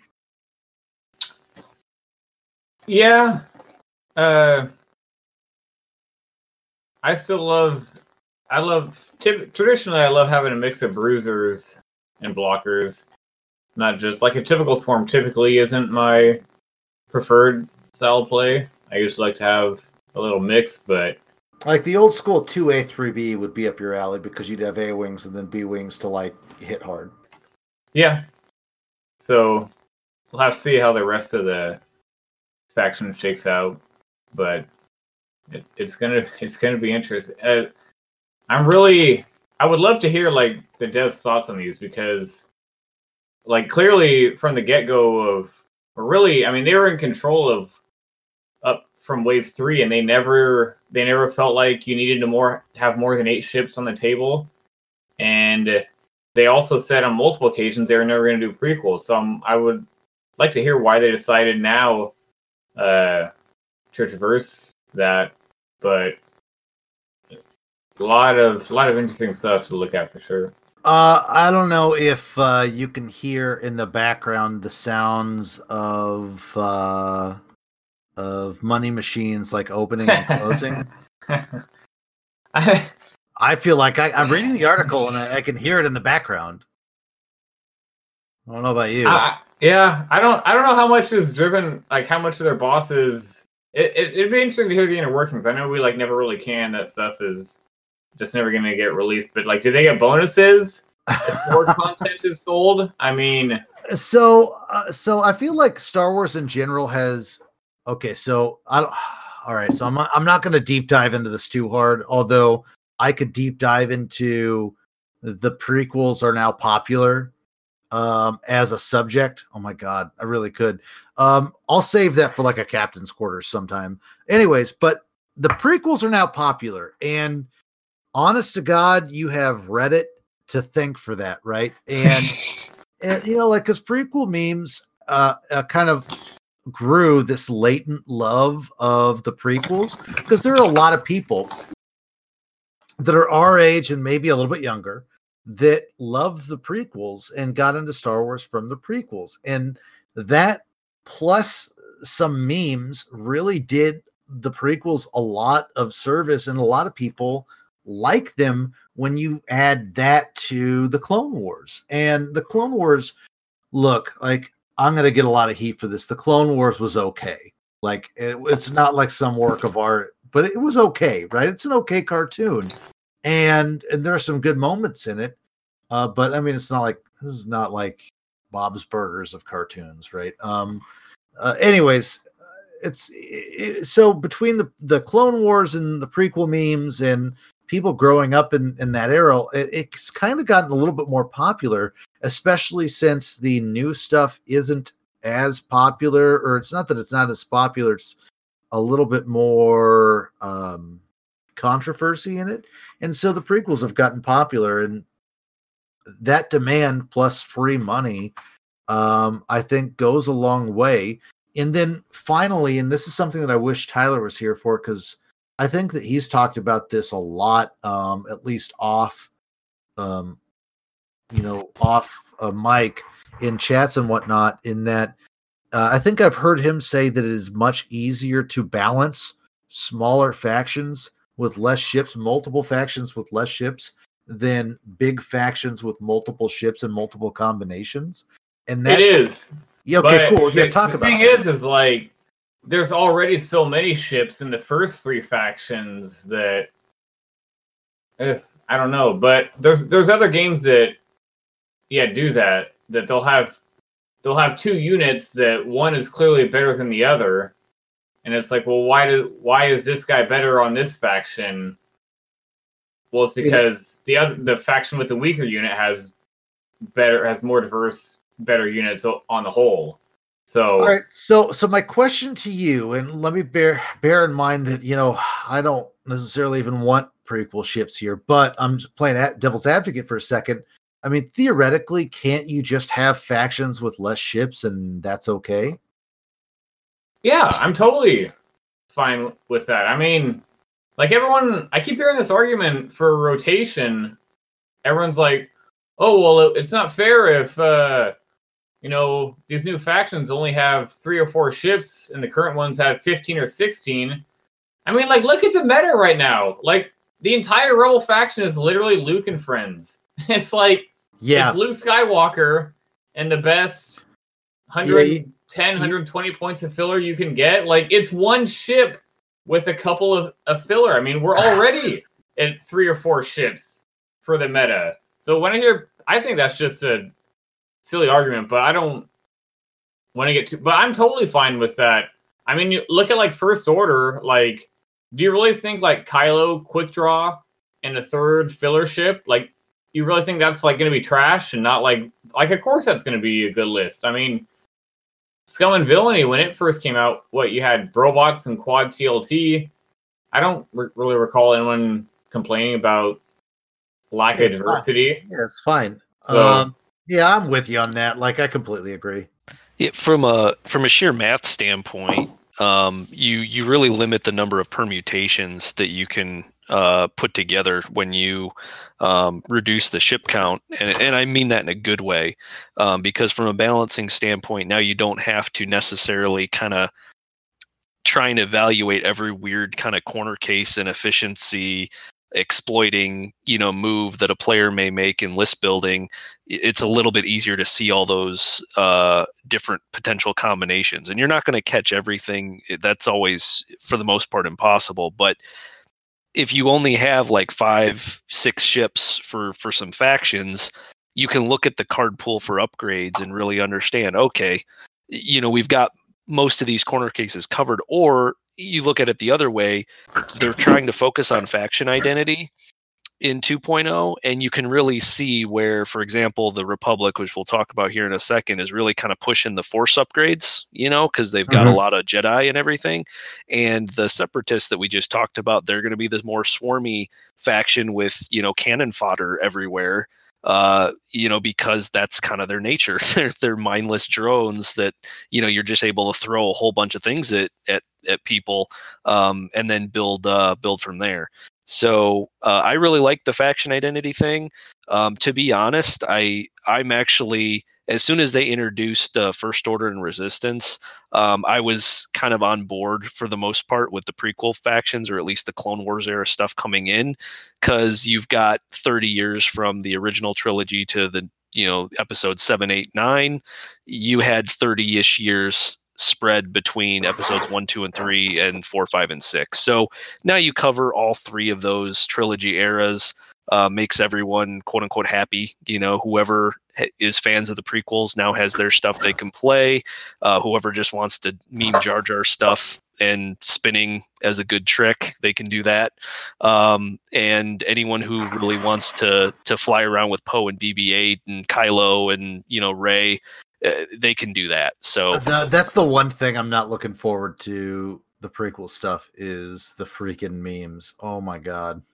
C: Yeah. Uh, I still love. I love traditionally. I love having a mix of bruisers and blockers. Not just like a typical swarm. Typically, isn't my preferred style play. I usually like to have a little mix, but
B: like the old school two A three B would be up your alley because you'd have A wings and then B wings to like hit hard.
C: Yeah. So we'll have to see how the rest of the faction shakes out, but it, it's gonna it's gonna be interesting. Uh, I'm really I would love to hear like the devs' thoughts on these, because like clearly from the get go of really, I mean, they were in control of up from wave three, and they never they never felt like you needed to more have more than eight ships on the table. And they also said on multiple occasions they were never going to do prequels. So um, I would like to hear why they decided now uh, to traverse that. But a lot of a lot of interesting stuff to look at for sure.
B: Uh, I don't know if uh, you can hear in the background the sounds of uh, of money machines like opening and closing.
C: I,
B: I feel like I, I'm reading the article and I, I can hear it in the background. I don't know about you.
C: I, yeah, I don't I don't know how much is driven, like how much of their bosses. It, it it'd be interesting to hear the inner workings. I know we like never really can. That stuff is just never going to get released. But like, do they get bonuses if more content is sold? I mean,
B: so uh, so I feel like Star Wars in general has. Okay, so I don't. All right, so I'm not, I'm not going to deep dive into this too hard. Although I could deep dive into the prequels are now popular um, as a subject. Oh my god, I really could. Um, I'll save that for like a captain's quarters sometime. Anyways, but the prequels are now popular, and honest to God, you have Reddit to thank for that, right? And and you know, like because prequel memes uh, uh, kind of grew this latent love of the prequels, because there are a lot of people that are our age and maybe a little bit younger that loved the prequels and got into Star Wars from the prequels. And that plus some memes really did the prequels a lot of service, and a lot of people like them when you add that to the Clone Wars. And the Clone Wars, look, like, I'm going to get a lot of heat for this. The Clone Wars was okay. Like, it, it's not like some work of art, but it was okay, right? It's an okay cartoon. And, and there are some good moments in it. Uh, but I mean, it's not like, this is not like Bob's Burgers of cartoons, right? Um, uh, anyways, it's it, so between the the Clone Wars and the prequel memes and people growing up in in that era, it, it's kind of gotten a little bit more popular, especially since the new stuff isn't as popular, or it's not that it's not as popular, it's a little bit more um, controversy in it. And so the prequels have gotten popular, and that demand plus free money, um, I think goes a long way. And then finally, and this is something that I wish Tyler was here for, because I think that he's talked about this a lot, um, at least off, um, you know, off a mic in chats and whatnot, in that uh, I think I've heard him say that it is much easier to balance smaller factions with less ships, multiple factions with less ships, than big factions with multiple ships and multiple combinations. And that
C: is.
B: Yeah, okay,
C: but
B: cool. Yeah,
C: the,
B: talk
C: the
B: about
C: thing
B: that.
C: is, is like, there's already so many ships in the first three factions that, eh, I don't know. But there's there's other games that, yeah, do that. That they'll have they'll have two units that one is clearly better than the other, and it's like, well, why do why is this guy better on this faction? Well, it's because the other the faction with the weaker unit has better has more diverse, better units on the whole. So,
B: all right. So, so my question to you, and let me bear bear in mind that, you know, I don't necessarily even want prequel ships here, but I'm just playing at devil's advocate for a second. I mean, theoretically, can't you just have factions with less ships, and that's okay?
C: Yeah, I'm totally fine with that. I mean, like everyone, I keep hearing this argument for rotation. Everyone's like, "Oh, well, it's not fair if." Uh, You know, these new factions only have three or four ships, and the current ones have fifteen or sixteen. I mean, like, look at the meta right now. Like, the entire Rebel faction is literally Luke and friends. It's like,
B: yeah,
C: it's Luke Skywalker and the best one ten, yeah, you, one twenty points of filler you can get. Like, it's one ship with a couple of, of filler. I mean, we're already at three or four ships for the meta. So when I hear, I think that's just a silly argument, but I don't want to get too, but I'm totally fine with that. I mean, you look at like First Order, like, do you really think like Kylo Quick Draw and a third filler ship, like, you really think that's like going to be trash and not like, like, of course that's going to be a good list. I mean, Scum and Villainy, when it first came out, what, you had Brobots and Quad T L T. I don't re- really recall anyone complaining about lack
B: yeah,
C: of diversity.
B: Fine. Yeah, it's fine.
C: So,
B: um, Yeah, I'm with you on that. Like, I completely agree.
D: Yeah, from a from a sheer math standpoint, um, you you really limit the number of permutations that you can uh, put together when you um, reduce the ship count, and and I mean that in a good way, um, because from a balancing standpoint, now you don't have to necessarily kind of try and evaluate every weird kind of corner case and efficiency exploiting, you know, move that a player may make in list building. It's a little bit easier to see all those uh, different potential combinations, and you're not going to catch everything. That's always, for the most part, impossible. But if you only have like five, six ships for, for some factions, you can look at the card pool for upgrades and really understand, okay, you know, we've got most of these corner cases covered. Or you look at it the other way, they're trying to focus on faction identity in two point oh, and you can really see where, for example, the Republic, which we'll talk about here in a second, is really kind of pushing the Force upgrades, you know, because they've got mm-hmm. a lot of Jedi and everything. And the Separatists that we just talked about, they're going to be this more swarmy faction with, you know, cannon fodder everywhere. Uh, you know, because that's kind of their nature. they're, they're mindless drones that, you know, you're just able to throw a whole bunch of things at at, at people, um, and then build uh, build from there. So uh, I really like the faction identity thing. Um, to be honest, I I'm actually, as soon as they introduced uh, First Order and Resistance, um, I was kind of on board for the most part with the prequel factions, or at least the Clone Wars era stuff coming in, because you've got thirty years from the original trilogy to the, you know, episodes seven, eight, nine. You had thirty-ish years spread between episodes one, two, and three, and four, five, and six. So now you cover all three of those trilogy eras. uh, makes everyone quote unquote happy. You know, whoever is fans of the prequels now has their stuff they can play. Uh, whoever just wants to meme Jar Jar stuff and spinning as a good trick, they can do that. Um, and anyone who really wants to to fly around with Poe and B B eight and Kylo and, you know, Rey, uh, they can do that. So
B: the, that's the one thing I'm not looking forward to. The prequel stuff is the freaking memes. Oh my god.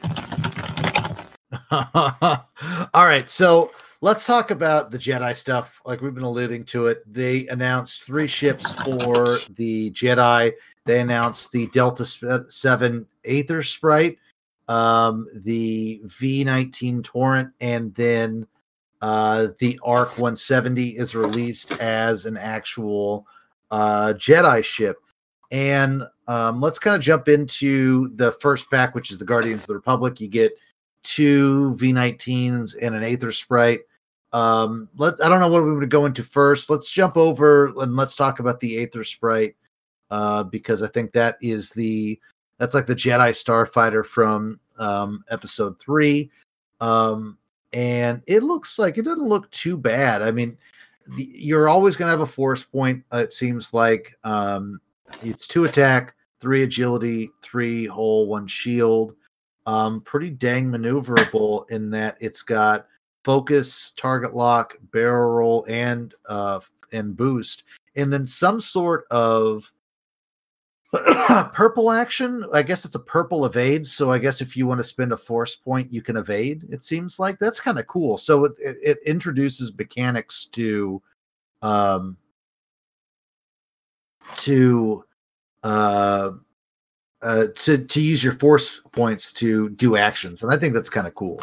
B: All right, so let's talk about the Jedi stuff. Like we've been alluding to it, they announced three ships for the Jedi. They announced the Delta seven Aether Sprite, um, the V nineteen Torrent, and then uh, the Arc one seventy is released as an actual uh, Jedi ship. And um, let's kind of jump into the first pack, which is the Guardians of the Republic. You get two V nineteens and an Aether Sprite. Um, let I don't know what we would go into first. Let's jump over and let's talk about the Aether Sprite uh, because I think that is the that's like the Jedi Starfighter from um, Episode Three, um, and it looks like it doesn't look too bad. I mean, the, you're always going to have a force point. Uh, it seems like. Um, It's two attack, three agility, three hull, one shield. Um, pretty dang maneuverable in that it's got focus, target lock, barrel roll, and uh, and boost, and then some sort of purple action. I guess it's a purple evade. So I guess if you want to spend a force point, you can evade. It seems like that's kind of cool. So it, it, it introduces mechanics to. Um, to uh, uh to to use your force points to do actions, and I think that's kind of cool.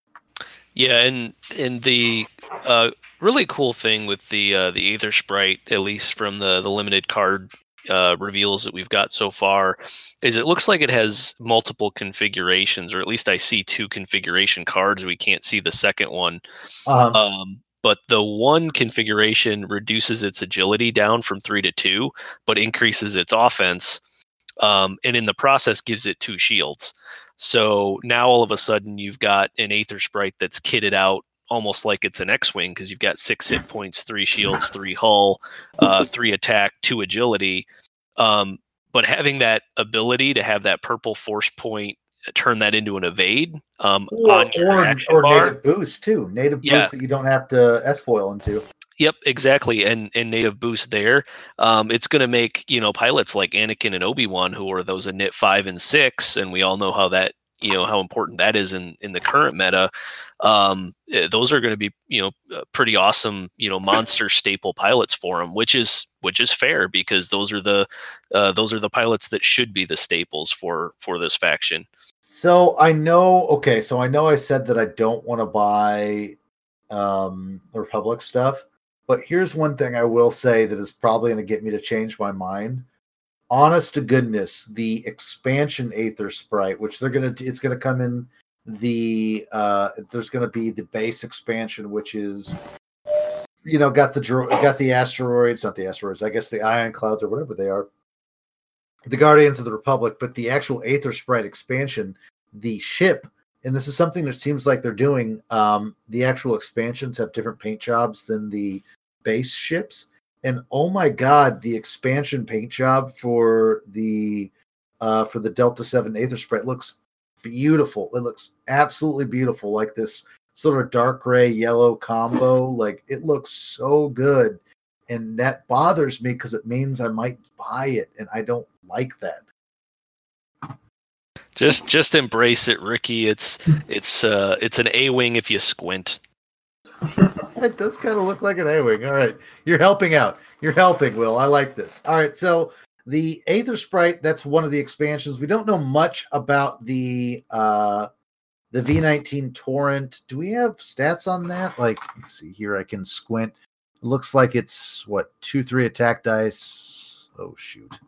D: Yeah, and and the uh really cool thing with the uh the Aether Sprite, at least from the the limited card uh reveals that we've got so far, is it looks like it has multiple configurations, or at least I see two configuration cards. We can't see the second one.
B: Um,
D: um But the one configuration reduces its agility down from three to two, but increases its offense, um, and in the process gives it two shields. So now all of a sudden you've got an Aether Sprite that's kitted out almost like it's an X-Wing, because you've got six hit points, three shields, three hull, uh, three attack, two agility. Um, but having that ability to have that purple force point, turn that into an evade um,
B: or
D: on your
B: or,
D: action
B: or
D: bar.
B: native boost too. Native
D: Yeah.
B: boost that you don't have to S-foil into.
D: Yep, exactly, and and native boost there. Um, it's going to make, you know, pilots like Anakin and Obi-Wan, who are those Init five and six, and we all know how that, you know, how important that is in in the current meta. Um, eh, those are going to be, you know, uh, pretty awesome, you know, monster staple pilots for them, which is which is fair, because those are the uh, those are the pilots that should be the staples for for this faction.
B: So I know, okay, so I know I said that I don't want to buy um, Republic stuff, but here's one thing I will say that is probably going to get me to change my mind. Honest to goodness, the expansion Aether Sprite, which they're going to, it's going to come in the, uh, there's going to be the base expansion, which is, you know, got the, got the asteroids, not the asteroids, I guess the ion clouds or whatever they are. The Guardians of the Republic, but the actual Aether Sprite expansion, the ship, and this is something that seems like they're doing, um, the actual expansions have different paint jobs than the base ships. And oh my god, the expansion paint job for the uh, for the Delta seven Aether Sprite looks beautiful. It looks absolutely beautiful, like this sort of dark gray yellow combo. Like, it looks so good. And that bothers me because it means I might buy it, and I don't like that.
D: Just just embrace it, Ricky. It's it's uh it's an A-wing if you squint.
B: It does kind of look like an A-wing. All right, you're helping out. You're helping, Will. I like this. All right, so the Aether Sprite, that's one of the expansions. We don't know much about the uh, the V nineteen Torrent. Do we have stats on that? Like, let's see here. I can squint. It looks like it's what, two, three attack dice. Oh shoot.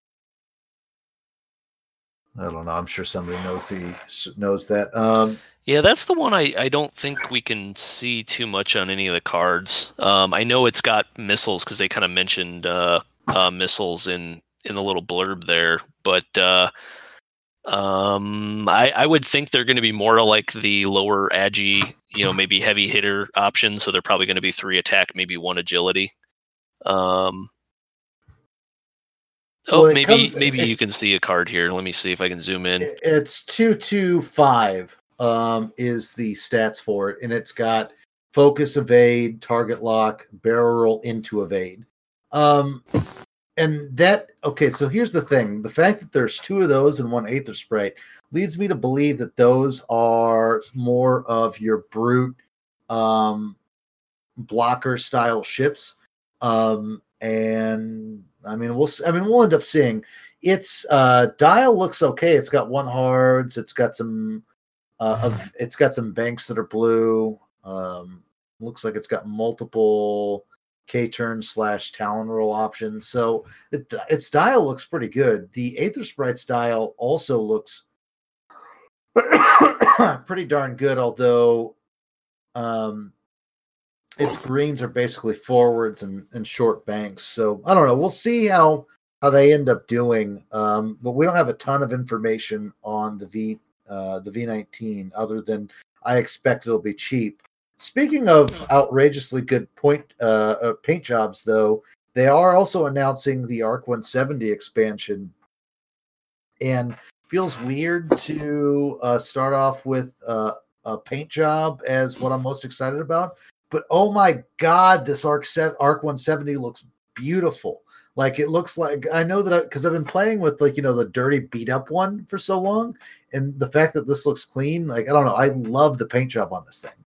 B: I don't know. I'm sure somebody knows the knows that. Um,
D: yeah, that's the one I, I don't think we can see too much on any of the cards. Um, I know it's got missiles because they kind of mentioned uh, uh, missiles in, in the little blurb there, but uh, Um, I, I would think they're going to be more like the lower agi, you know, maybe heavy hitter option. So they're probably going to be three attack, maybe one agility. Um, oh,
B: Well, it
D: maybe
B: comes-
D: maybe
B: it-
D: you can see a card here. Let me see if I can zoom in.
B: It's two two five um, is the stats for it, and it's got focus, evade, target lock, barrel roll into evade. Um, and that okay. So here's the thing: the fact that there's two of those and one Aether Sprite leads me to believe that those are more of your brute um, blocker style ships. Um, and I mean, we'll. I mean, we'll end up seeing. Its uh, dial looks okay. It's got one hards. It's got some. Uh, of, it's got some banks that are blue. Um, looks like it's got multiple K-turn slash Talon roll options. So it, its dial looks pretty good. The Aether Sprite's dial also looks pretty darn good, although um, its greens are basically forwards and, and short banks. So I don't know. We'll see how how they end up doing. Um, but we don't have a ton of information on the V uh, the V nineteen other than I expect it'll be cheap. Speaking of outrageously good point uh, uh, paint jobs, though, they are also announcing the Arc one seventy expansion, and feels weird to uh, start off with uh, a paint job as what I'm most excited about. But oh my god, this Arc set Arc one seventy looks beautiful. Like it looks like I know that because I've been playing with like you know the dirty beat up one for so long, and the fact that this looks clean, like I don't know, I love the paint job on this thing.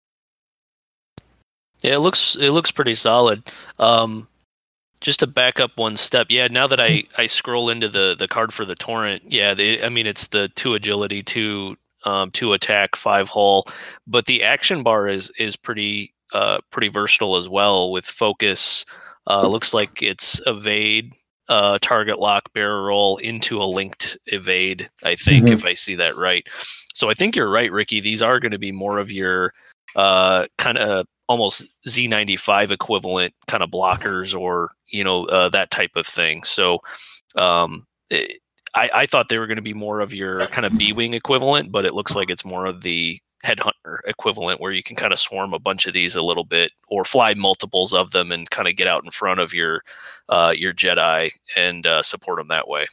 D: Yeah, it looks it looks pretty solid. Um, just to back up one step, yeah. Now that I, I scroll into the, the card for the torrent, yeah, they, I mean it's the two agility, two um, two attack, five hull, but the action bar is is pretty uh pretty versatile as well with focus. Uh, looks like it's evade, uh, target lock, barrel roll into a linked evade. I think
B: Mhm.
D: if I see that right. So I think you're right, Ricky. These are going to be more of your uh, kind of almost Z ninety-five equivalent kind of blockers, or you know uh, that type of thing. So um, it, I, I thought they were going to be more of your kind of B-wing equivalent, but it looks like it's more of the headhunter equivalent, where you can kind of swarm a bunch of these a little bit, or fly multiples of them and kind of get out in front of your uh, your Jedi and uh, support them that way.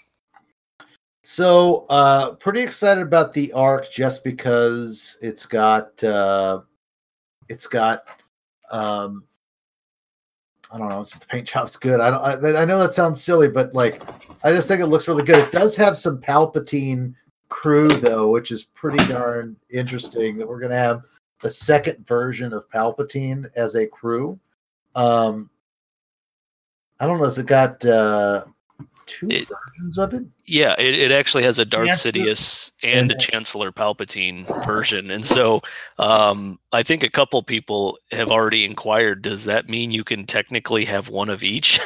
B: So, uh, pretty excited about the Arc just because it's got uh, it's got um, I don't know, it's the paint job's good. I don't. I, I know that sounds silly, but like I just think it looks really good. It does have some Palpatine crew though, which is pretty darn interesting. That we're gonna have the second version of Palpatine as a crew. Um, I don't know. Has it got uh, two
D: It-
B: versions of it?
D: Yeah, it, it actually has a Darth
B: Yes, the-
D: Sidious and a
B: and-
D: Chancellor Palpatine version. And so um, I think a couple people have already inquired, does that mean you can technically have one of each?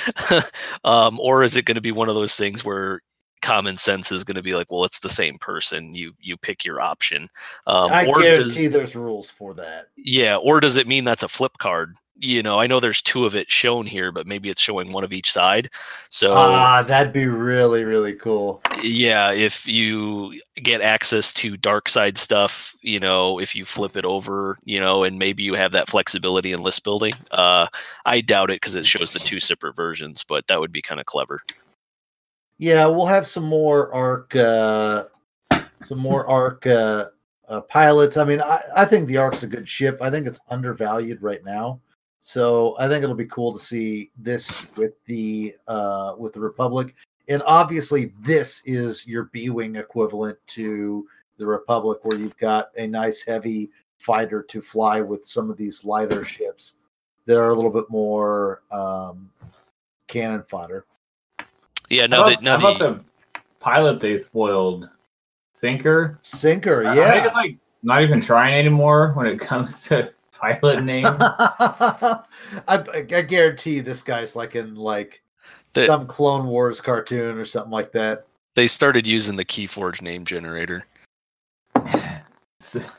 D: um, or is it going to be one of those things where common sense is going to be like, well, it's the same person. You you pick your option. Um,
B: I
D: or
B: guarantee
D: does,
B: there's rules for that.
D: yeah, or does it mean that's a flip card? You know, I know there's two of it shown here, but maybe it's showing one of each side. So
B: Ah, that'd be really, really cool.
D: yeah, if you get access to dark side stuff, you know, if you flip it over, you know, and maybe you have that flexibility in list building. Uh, I doubt it because it shows the two separate versions, but that would be kind of clever.
B: Yeah, we'll have some more arc, uh, some more arc uh, uh, pilots. I mean, I, I think the Arc's a good ship. I think it's undervalued right now, so I think it'll be cool to see this with the uh, with the Republic. And obviously, this is your B-wing equivalent to the Republic, where you've got a nice heavy fighter to fly with some of these lighter ships that are a little bit more um, cannon fodder.
D: Yeah,
C: How
D: now
C: about,
D: that now
C: how about
D: the,
C: the pilot they spoiled? Sinker?
B: Sinker,
C: I
B: yeah.
C: think it's like not even trying anymore when it comes to pilot names.
B: I, I guarantee this guy's like in like
D: The-
B: some Clone Wars cartoon or something like that.
D: they started using the Keyforge name generator.
C: So,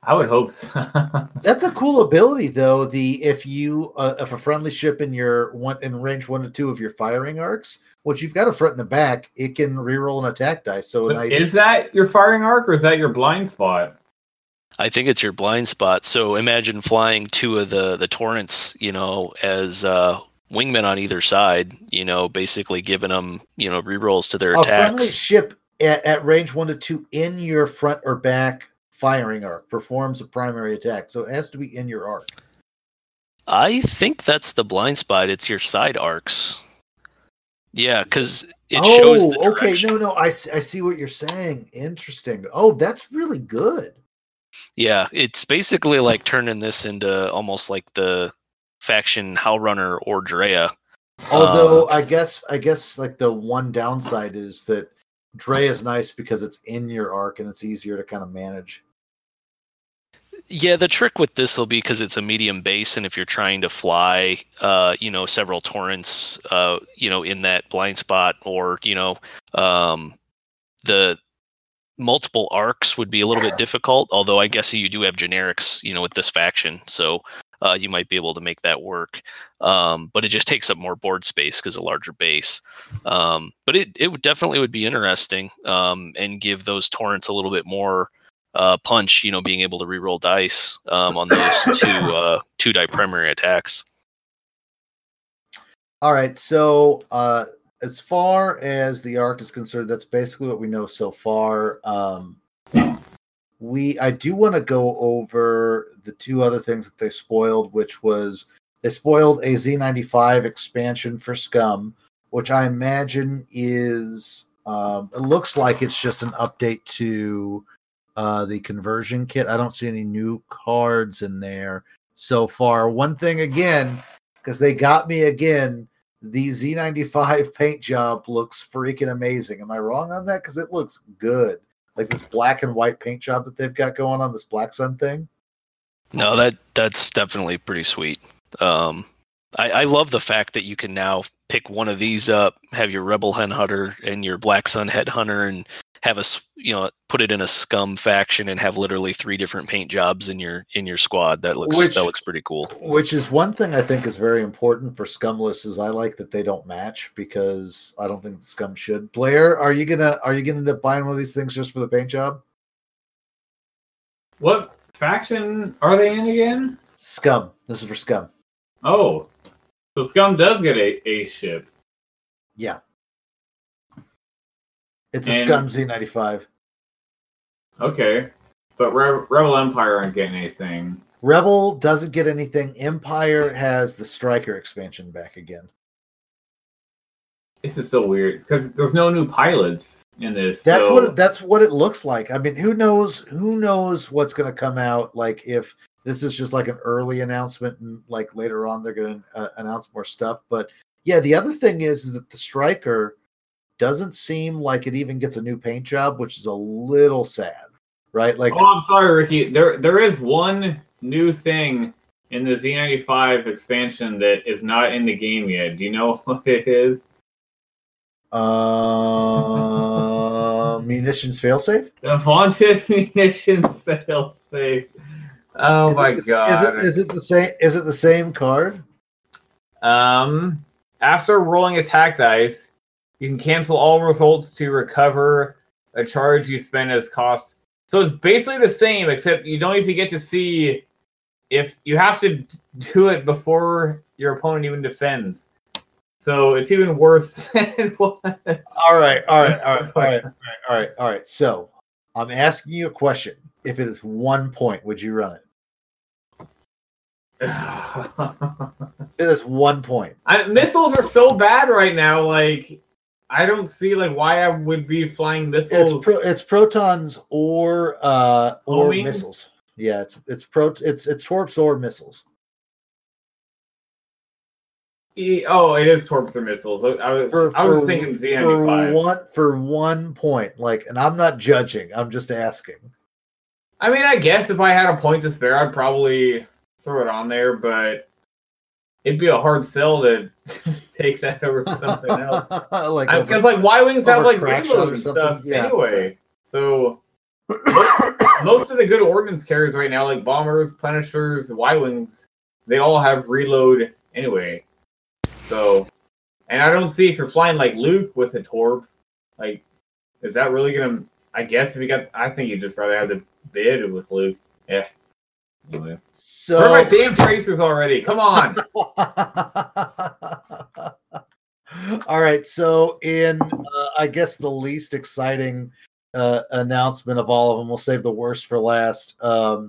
C: I would hope so.
B: That's a cool ability, though. The if you uh, if a friendly ship in your one in range one to two of your firing arcs, which you've got a front and a back, it can reroll an attack dice. So nice.
C: Is that your firing arc or is that your blind spot?
D: I think it's your blind spot. So imagine flying two of the the torrents, you know, as uh, wingmen on either side. You know, basically giving them, you know, rerolls to their
B: a
D: attacks.
B: Friendly ship at, at range one to two in your front or back firing arc performs a primary attack, so it has to be in your arc.
D: I think that's the blind spot. It's your side arcs. Yeah, because it
B: oh,
D: shows the
B: okay.
D: direction.
B: No, no, I, see- I see what you're saying. Interesting. Oh, that's really good.
D: Yeah, it's basically like turning this into almost like the faction Howlrunner or Drea.
B: Although
D: Uh,
B: I guess I guess like the one downside is that Dre is nice because it's in your arc and it's easier to kind of manage.
D: Yeah, the trick with this will be because it's a medium base, and if you're trying to fly, uh, you know, several torrents, uh, you know, in that blind spot, or you know, um, the multiple arcs would be a little bit difficult. Although I guess you do have generics, you know, with this faction, so uh, you might be able to make that work. Um, but it just takes up more board space because a larger base. Um, but it it would definitely would be interesting, um, and give those torrents a little bit more. Uh, punch, you know, being able to reroll dice um, on those two uh, two die primary attacks.
B: All right, so uh, as far as the arc is concerned, that's basically what we know so far. Um, we I do want to go over the two other things that they spoiled, which was they spoiled a Z ninety-five expansion for Scum, which I imagine is um, it looks like it's just an update to Uh, the conversion kit. I don't see any new cards in there so far. One thing again, because they got me again, the Z ninety-five paint job looks freaking amazing. Am I wrong on that? Because it looks good. Like this black and white paint job that they've got going on, this Black Sun thing.
D: No, that that's definitely pretty sweet. Um, I, I love the fact that you can now pick one of these up, have your Rebel Hen Hunter and your Black Sun Head Hunter, and have us, you know, put it in a Scum faction and have literally three different paint jobs in your in your squad. That looks
B: Which-
D: that looks pretty cool.
B: Which is one thing I think is very important for Scumless is I like that they don't match because I don't think the Scum should. Blair, are you gonna are you gonna end up buying one of these things just for the paint job?
C: What faction are they in again?
B: Scum. This is for Scum.
C: Oh, so Scum does get a, a ship.
B: Yeah. It's a
C: And-
B: Scum Z ninety-five.
C: Okay, but Re- Rebel Empire aren't getting anything.
B: Rebel doesn't get anything. Empire has the Striker expansion back again.
C: This is so weird because there's no new pilots in this.
B: That's
C: so...
B: what it, that's what it looks like. I mean, who knows? Who knows what's going to come out? Like if this is just like an early announcement, and like later on they're going to uh, announce more stuff. But yeah, the other thing is, is that the Striker doesn't seem like it even gets a new paint job, which is a little sad, right? Like,
C: Oh, I'm sorry, Ricky. There, there is one new thing in the Z ninety-five expansion that is not in the game yet. Do you know what it is?
B: uh, munitions failsafe.
C: The vaunted munitions failsafe. Oh
B: Is
C: my
B: it the-
C: god!
B: Is it is it the same? Is it the same card?
C: Um, after rolling attack dice, you can cancel all results to recover a charge you spend as cost. So it's basically the same, except you don't even get to see if you have to do it before your opponent even defends. So it's even worse than it was.
B: All right, all right, all right, all right, all right, all right, all right. So I'm asking you a question. If it is one point, would you run it? It is one point.
C: I, missiles are so bad right now. Like, I don't see like why I would be flying missiles.
B: It's pro, it's protons or uh or
C: Homing?
B: missiles. Yeah, it's it's pro it's it's torps or missiles.
C: E- oh, it is torps or missiles. I, I was,
B: For,
C: I was
B: for-
C: thinking Z
B: for
C: ninety-five.
B: one for one point. Like, and I'm not judging. I'm just asking.
C: I mean, I guess if I had a point to spare, I'd probably throw it on there, but it'd be a hard sell to take that over something else.
B: like
C: Because like Y-Wings
B: over
C: have like
B: crack
C: payload
B: shot or
C: and
B: something?
C: stuff
B: Yeah.
C: anyway. So most, most of the good ordnance carriers right now, like bombers, Punishers, Y-wings, they all have reload anyway. So, and I don't see if you're flying like Luke with a Torb, like, is that really gonna? I guess if you got, I think you'd just rather have the bid with Luke. Yeah. Anyway.
B: So,
C: where are my damn tracers already? Come on.
B: All right. So, in uh, I guess the least exciting uh, announcement of all of them, we'll save the worst for last. Um,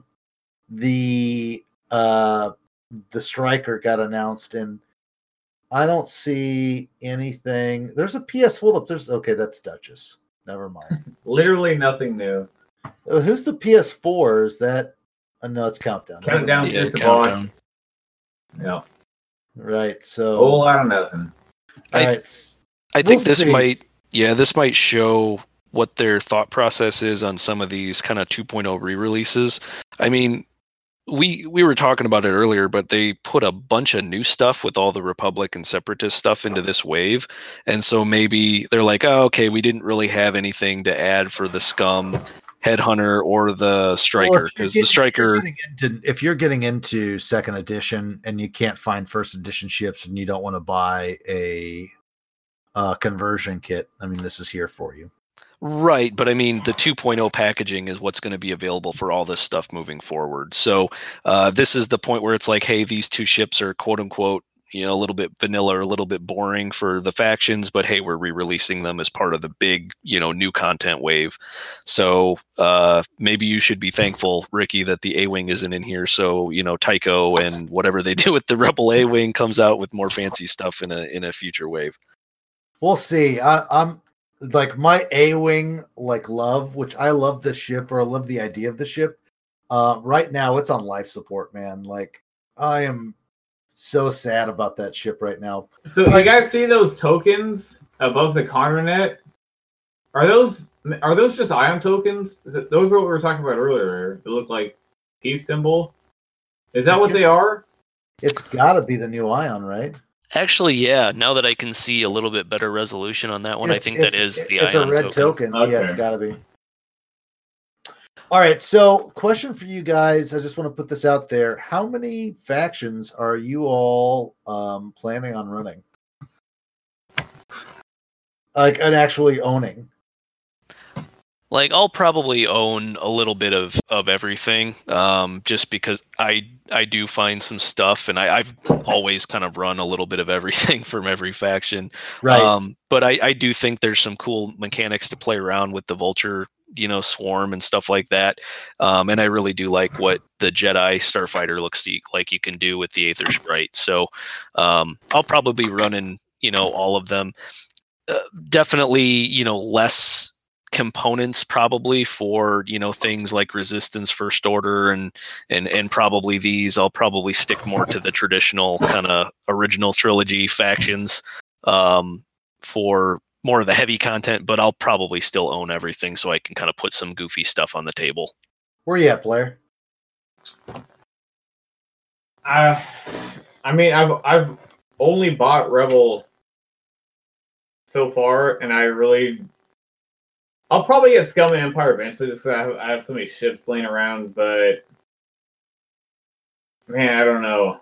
B: the uh, the Striker got announced, and I don't see anything. There's a P S. Hold up. There's okay. That's Duchess. Never mind.
C: Literally nothing new.
B: Uh, who's the P S four? Is that? Uh, no, it's Countdown.
C: Countdown.
D: Yeah,
C: Is the
D: Countdown.
C: Yeah.
B: Right. So.
C: Whole lot of nothing.
D: I,
B: All right.
D: I think
B: We'll
D: this
B: see.
D: might, yeah, this might show what their thought process is on some of these kind of two point oh re-releases. I mean, we we were talking about it earlier, but they put a bunch of new stuff with all the Republic and Separatist stuff into this wave, and so maybe they're like, oh, okay, we didn't really have anything to add for the Scum, Headhunter, or the Striker,
B: Well, if you're
D: because
B: getting-
D: the Striker.
B: If you're, getting into, if you're getting into second edition and you can't find first edition ships and you don't want to buy a uh, conversion kit, I mean, this is here for you.
D: Right, but I mean, the two point oh packaging is what's going to be available for all this stuff moving forward. So uh, this is the point where it's like, hey, these two ships are quote unquote, you know, a little bit vanilla or a little bit boring for the factions, but hey, we're re-releasing them as part of the big, you know, new content wave. So uh, maybe you should be thankful, Ricky, that the A-Wing isn't in here. So, you know, Tycho and whatever they do with the Rebel A-Wing comes out with more fancy stuff in a in a future wave.
B: We'll see. I, I'm like my A-Wing, like love, which I love the ship or I love the idea of the ship. Uh, right now, it's on life support, man. Like I am so sad about that ship right now.
C: So you guys see those tokens above the Carmanet? Are those are those just ion tokens? Th- Those are what we were talking about earlier. They look like peace symbol. Is that what they are?
B: It's got to be the new Ion, right?
D: Actually, yeah. Now that I can see a little bit better resolution on that one, I
B: It's-
D: think that
B: it's-
D: is the
B: It's
D: Ion
B: a red
D: token.
B: token. Yeah, it's
C: Okay.
B: got to be. All right. So, question for you guys. I just want to put this out there. How many factions are you all um, planning on running? Like, and actually owning?
D: Like, I'll probably own a little bit of, of everything, um, just because I I do find some stuff, and I, I've always kind of run a little bit of everything from every faction.
B: Right.
D: Um, but I, I do think there's some cool mechanics to play around with the Vulture, you know, swarm and stuff like that. Um, and I really do like what the Jedi Starfighter looks like you can do with the Aether Sprite. So um, I'll probably be running, you know, all of them. Uh, definitely, you know, less components probably for, you know, things like Resistance, First Order, and and and probably these. I'll probably stick more to the traditional kind of original trilogy factions um, for more of the heavy content, but I'll probably still own everything so I can kind of put some goofy stuff on the table.
B: Where you at, Blair?
C: Uh, I mean, I've I've only bought Rebel so far, and I really, I'll probably get Scum and Empire eventually, just 'cause I have, I have so many ships laying around. But man, I don't know.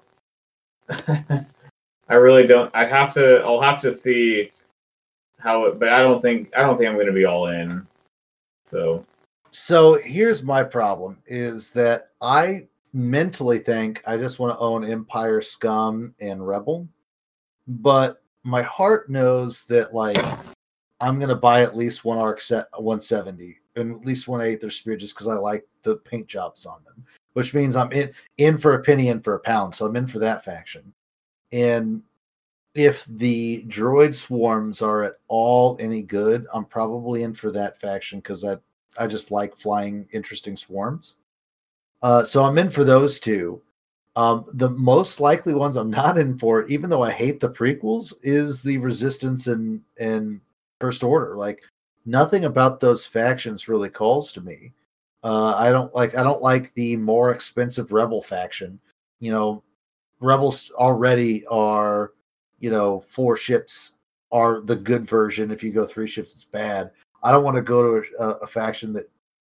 C: I really don't. I have to. I'll have to see how it. But I don't think. I don't think I'm going to be all in. So
B: So here's my problem: is that I mentally think I just want to own Empire, Scum, and Rebel, but my heart knows that like I'm gonna buy at least one arc set one seventy and at least one Aether Spear just because I like the paint jobs on them, which means I'm in in for a penny, in for a pound. So I'm in for that faction. And if the droid swarms are at all any good, I'm probably in for that faction because I I just like flying interesting swarms. Uh, so I'm in for those two. Um, the most likely ones I'm not in for, even though I hate the prequels, is the Resistance and and First Order. Like nothing about those factions really calls to me. Uh, I don't like I don't like the more expensive Rebel faction. You know, Rebels already are, you know, four ships are the good version. If you go three ships, it's bad. I don't want to go to a, a faction that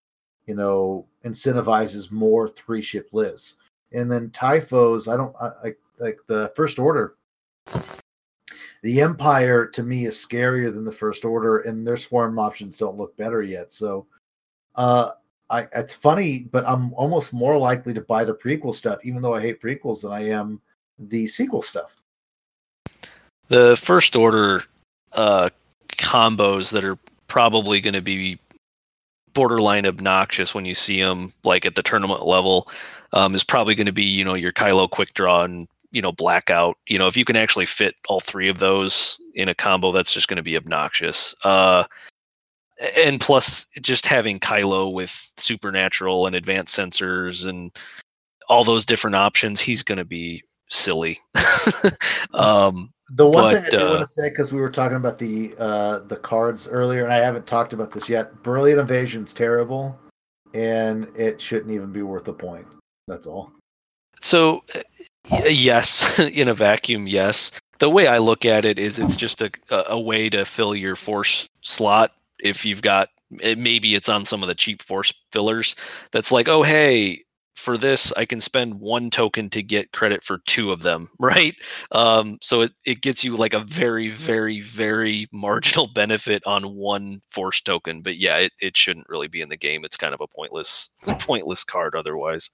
B: you know, incentivizes more three ship lists. And then Typhos, I don't I, I like the First Order. The Empire to me is scarier than the First Order, and their swarm options don't look better yet. So, uh, I it's funny, but I'm almost more likely to buy the prequel stuff, even though I hate prequels, than I am the sequel stuff.
D: The First Order uh, combos that are probably going to be borderline obnoxious when you see them, like at the tournament level, um, is probably going to be, you know, your Kylo quick draw and, you know, blackout. You know, if you can actually fit all three of those in a combo, that's just going to be obnoxious. Uh, and plus, just having Kylo with supernatural and advanced sensors and all those different options, he's going to be silly. um,
B: the one
D: but,
B: thing I do
D: uh,
B: want to say, because we were talking about the uh, the cards earlier, and I haven't talked about this yet. Brilliant Evasion's terrible, and it shouldn't even be worth a point. That's all.
D: So, yes, in a vacuum, yes. The way I look at it is it's just a, a way to fill your force slot. If you've got, it, maybe it's on some of the cheap force fillers that's like, oh, hey, for this, I can spend one token to get credit for two of them, right? Um, so it, it gets you like a very, very, very marginal benefit on one force token. But yeah, it, it shouldn't really be in the game. It's kind of a pointless, pointless card otherwise.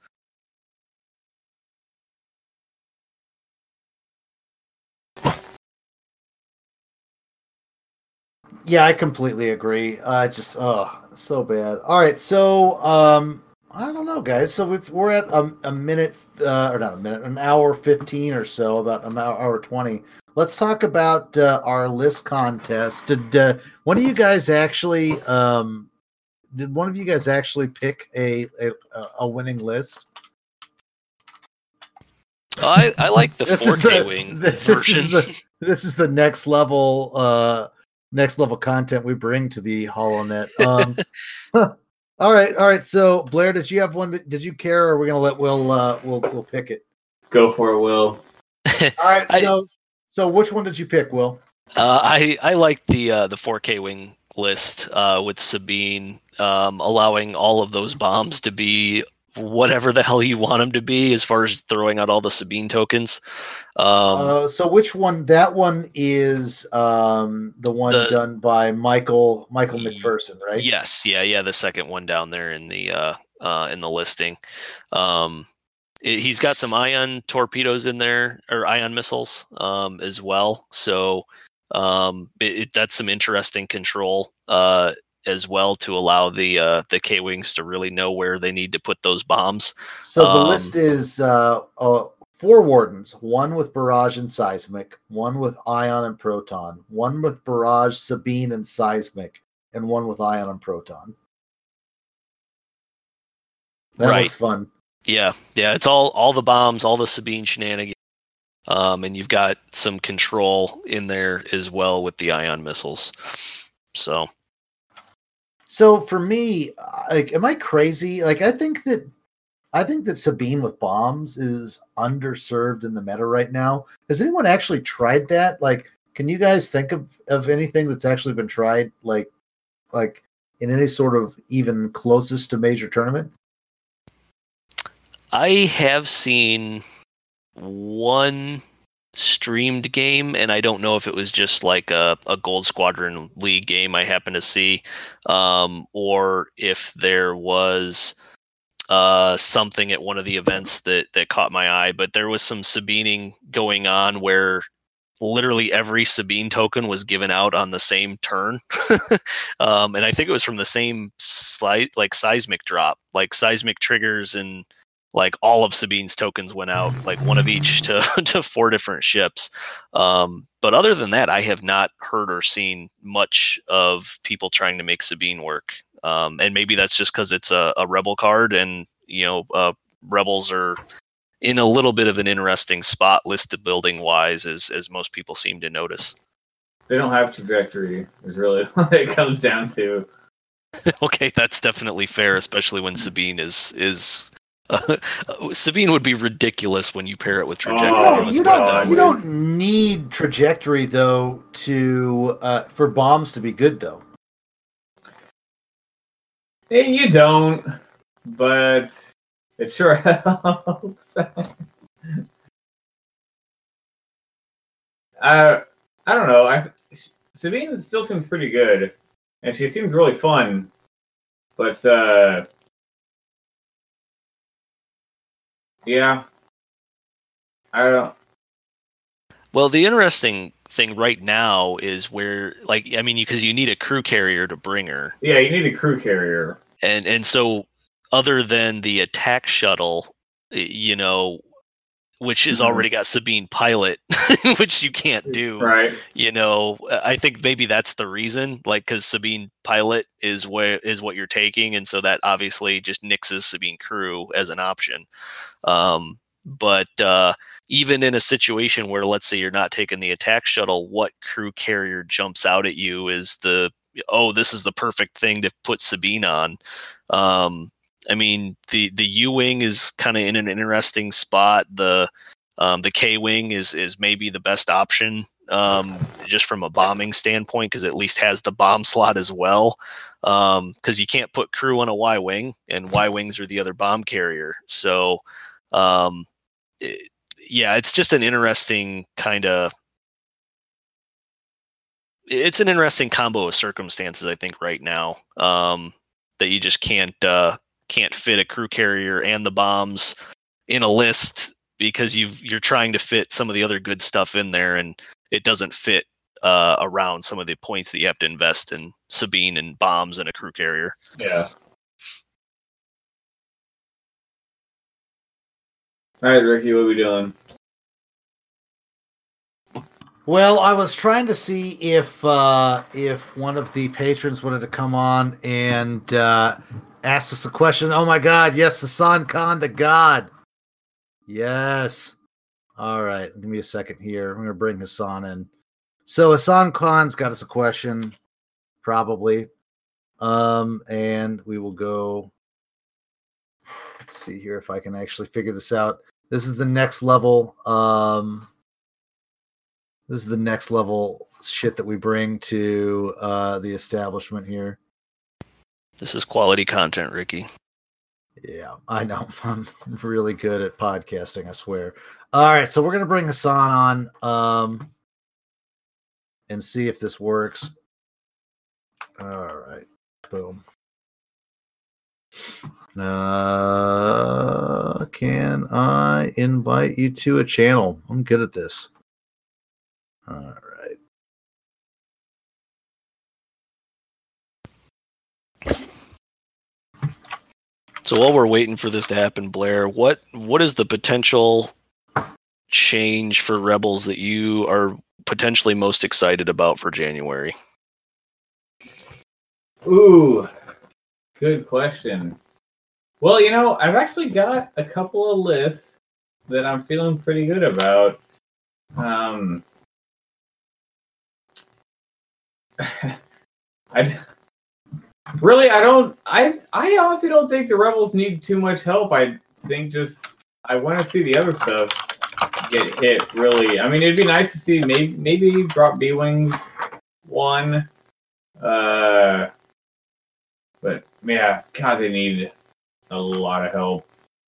B: Yeah, I completely agree. Uh, it's just, oh, so bad. All right, so um, I don't know, guys. So we've, we're at a, a minute, uh, or not a minute, an hour fifteen or so, about an hour, hour twenty. Let's talk about uh, our list contest. Did uh, one of you guys actually? Um, did one of you guys actually pick a a, a winning list?
D: I, I like the
B: This
D: four
B: is
D: K
B: the-
D: wing
B: this
D: version.
B: is the this is the next level. Uh, next level content we bring to the HoloNet. Um, all right, all right. So Blair, did you have one? That, did you care, or are we gonna let Will? Uh, Will Will pick it?
C: Go for it, Will.
B: All right.
D: I-
B: So so which one did you pick, Will?
D: Uh, I I like the uh, the four K wing list uh, with Sabine, um, allowing all of those bombs to be whatever the hell you want them to be, as far as throwing out all the Sabine tokens. Um,
B: uh, so which one? That one is um, the one
D: The-
B: done by Michael Michael
D: Ye-
B: McPherson, right?
D: Yes, yeah, yeah. The second one down there in the uh, uh, in the listing. Um, it- he's got some ion torpedoes in there, or ion missiles um, as well. So um, it, it, that's some interesting control uh, as well, to allow the uh, the K wings to really know where they need to put those bombs.
B: So the
D: Um,
B: list is uh, uh, four wardens, one with barrage and seismic, one with ion and proton, one with barrage, Sabine, and seismic, and one with ion and proton. That
D: Right.
B: looks fun.
D: Yeah, yeah. It's all all the bombs, all the Sabine shenanigans, um, and you've got some control in there as well with the ion missiles. So.
B: So for me, like, am I crazy? Like, I think that I think that Sabine with bombs is underserved in the meta right now. Has anyone actually tried that? Like, can you guys think of, of anything that's actually been tried, like, like in any sort of even closest to major tournament?
D: I have seen one streamed game, and I don't know if it was just like a, a Gold Squadron League game I happened to see, um, or if there was uh, something at one of the events that, that caught my eye. But there was some Sabining going on where literally every Sabine token was given out on the same turn. um, and I think it was from the same slight, like seismic drop, like seismic triggers, and like all of Sabine's tokens went out, like one of each to, to four different ships. Um, but other than that, I have not heard or seen much of people trying to make Sabine work. Um, and maybe that's just because it's a, a rebel card, and, you know, uh, rebels are in a little bit of an interesting spot listed building wise, as, as most people seem to notice.
C: They don't have trajectory, is really what it comes down to.
D: Okay, that's definitely fair, especially when Sabine is, is, Uh, Sabine would be ridiculous when you pair it with trajectory.
C: Oh,
B: you
C: God.
B: don't. You don't need trajectory though to uh, for bombs to be good though.
C: Eh, You don't, but it sure helps. I I don't know. I Sabine still seems pretty good, and she seems really fun. But uh, yeah, I don't.
D: Well, the interesting thing right now is where, like, I mean, because you need a crew carrier to bring her,
C: Yeah, you need a crew carrier.
D: and and so other than the attack shuttle, y- you know, which has
C: Mhm.
D: already got Sabine pilot, which you can't do.
C: Right.
D: You know, I think maybe that's the reason, like, because Sabine pilot is where is what you're taking, and so that obviously just nixes Sabine crew as an option. Um, but uh, even in a situation where, let's say, you're not taking the attack shuttle, what crew carrier jumps out at you is the, oh, this is the perfect thing to put Sabine on. Um, I mean, the the U wing is kind of in an interesting spot. The um, the K wing is is maybe the best option, um, just from a bombing standpoint, because it at least has the bomb slot as well. Because um, you can't put crew on a Y wing, and Y wings are the other bomb carrier. So, um, it, yeah, it's just an interesting kind of. It's an interesting combo of circumstances, I think, right now, um, that you just can't uh, can't fit a crew carrier and the bombs in a list because you've you're trying to fit some of the other good stuff in there, and it doesn't fit uh, around some of the points that you have to invest in Sabine and bombs and a crew carrier.
C: Yeah. All right, Ricky, what are we doing?
B: Well, I was trying to see if uh, if one of the patrons wanted to come on and uh, ask us a question. Oh my God! Yes, Hassan Khan, the God. Yes. All right. Give me a second here. I'm going to bring Hassan in. So Hassan Khan's got us a question, probably, um, and we will go. Let's see here if I can actually figure this out. This is the next level. Um, This is the next level shit that we bring to uh, the establishment here.
D: This is quality content, Ricky.
B: Yeah, I know. I'm really good at podcasting, I swear. All right, so we're going to bring Hassan on um, and see if this works. All right, boom. Uh, can I invite you to a channel? I'm good at this. All right.
D: So while we're waiting for this to happen, Blair, what what is the potential change for Rebels that you are potentially most excited about for January?
C: Ooh, good question. Well, you know, I've actually got a couple of lists that I'm feeling pretty good about. Um, I really, I don't, I, I honestly don't think the Rebels need too much help. I think just I want to see the other stuff get hit. Really, I mean, it'd be nice to see maybe maybe drop B wings one. Uh, but yeah, God, they need a lot of help.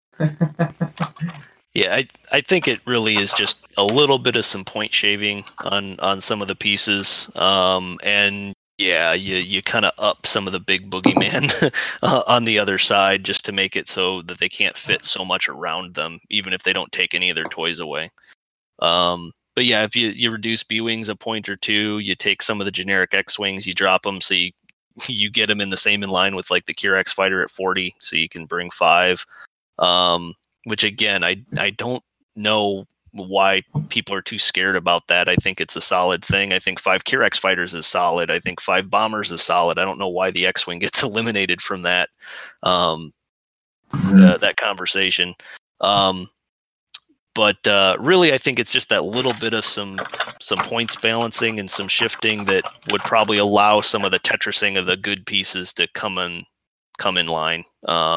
D: Yeah, I I think it really is just a little bit of some point shaving on on some of the pieces, um, and yeah, you you kind of up some of the big boogeyman uh, on the other side just to make it so that they can't fit so much around them, even if they don't take any of their toys away. Um, but yeah, if you you reduce B wings a point or two, you take some of the generic X wings, you drop them so you you get them in the same in line with like the Kirax fighter at forty, so you can bring five. Um, which again, I I don't know why people are too scared about that. I think it's a solid thing. I think five Kirax fighters is solid. I think five bombers is solid. I don't know why the X-wing gets eliminated from that um, uh, that conversation. Um, but uh, really, I think it's just that little bit of some some points balancing and some shifting that would probably allow some of the Tetrising of the good pieces to come in come in line. Um,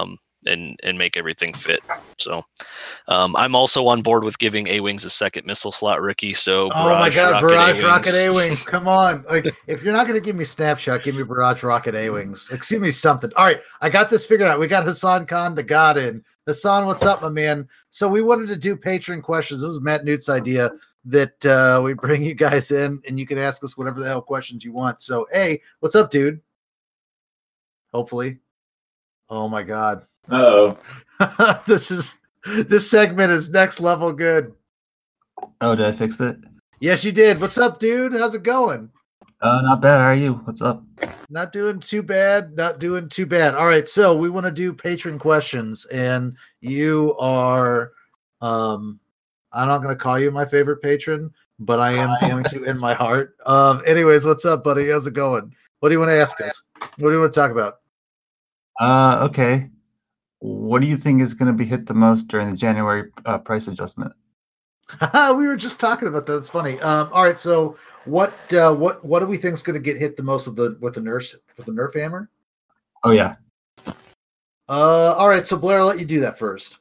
D: and and make everything fit. So um, I'm also on board with giving A-Wings a second missile slot, Ricky. So
B: oh my god,
D: Rocket
B: Barrage
D: A-Wings.
B: Rocket A-Wings, come on! Like if you're not going to give me Snapshot, give me Barrage Rocket A-Wings. Excuse me, something. All right, I got this figured out. We got Hassan Khan, the God in. Hassan, what's up, my man? So we wanted to do patron questions. This was Matt Newt's idea that uh, we bring you guys in and you can ask us whatever the hell questions you want. So, hey, what's up, dude? Hopefully. Oh my god.
C: Uh-oh.
B: this is this segment is next level good.
E: Oh, did I fix it?
B: Yes, you did. What's up, dude? How's it going?
E: Uh, not bad. How are you? What's up?
B: Not doing too bad. Not doing too bad. All right, so we want to do patron questions, and you are. Um, I'm not going to call you my favorite patron, but I am going to in my heart. Um, anyways, what's up, buddy? How's it going? What do you want to ask us? What do you want to talk about?
E: Uh, okay. What do you think is going to be hit the most during the January uh, price adjustment?
B: We were just talking about that. It's funny. Um, all right, so what uh, what what do we think is going to get hit the most with the with the nurse with the Nerf hammer?
E: Oh yeah.
B: Uh, all right, so Blair, I'll let you do that first.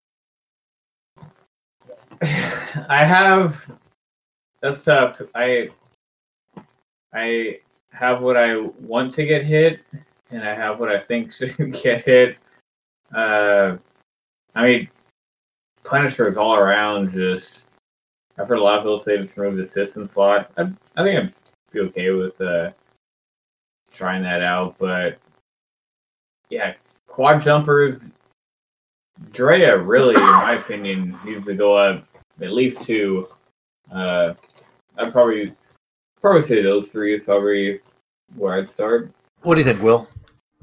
C: I have that's tough. I I have what I want to get hit, and I have what I think should get hit. Uh, I mean, Punisher is all around. Just I've heard a lot of people say just remove the system slot. I, I think I'd be okay with uh, trying that out, but yeah, quad jumpers. Drea really, in my opinion, needs to go up at least two. Uh, I'd probably probably say those three is probably where I'd start.
B: What do you think, Will?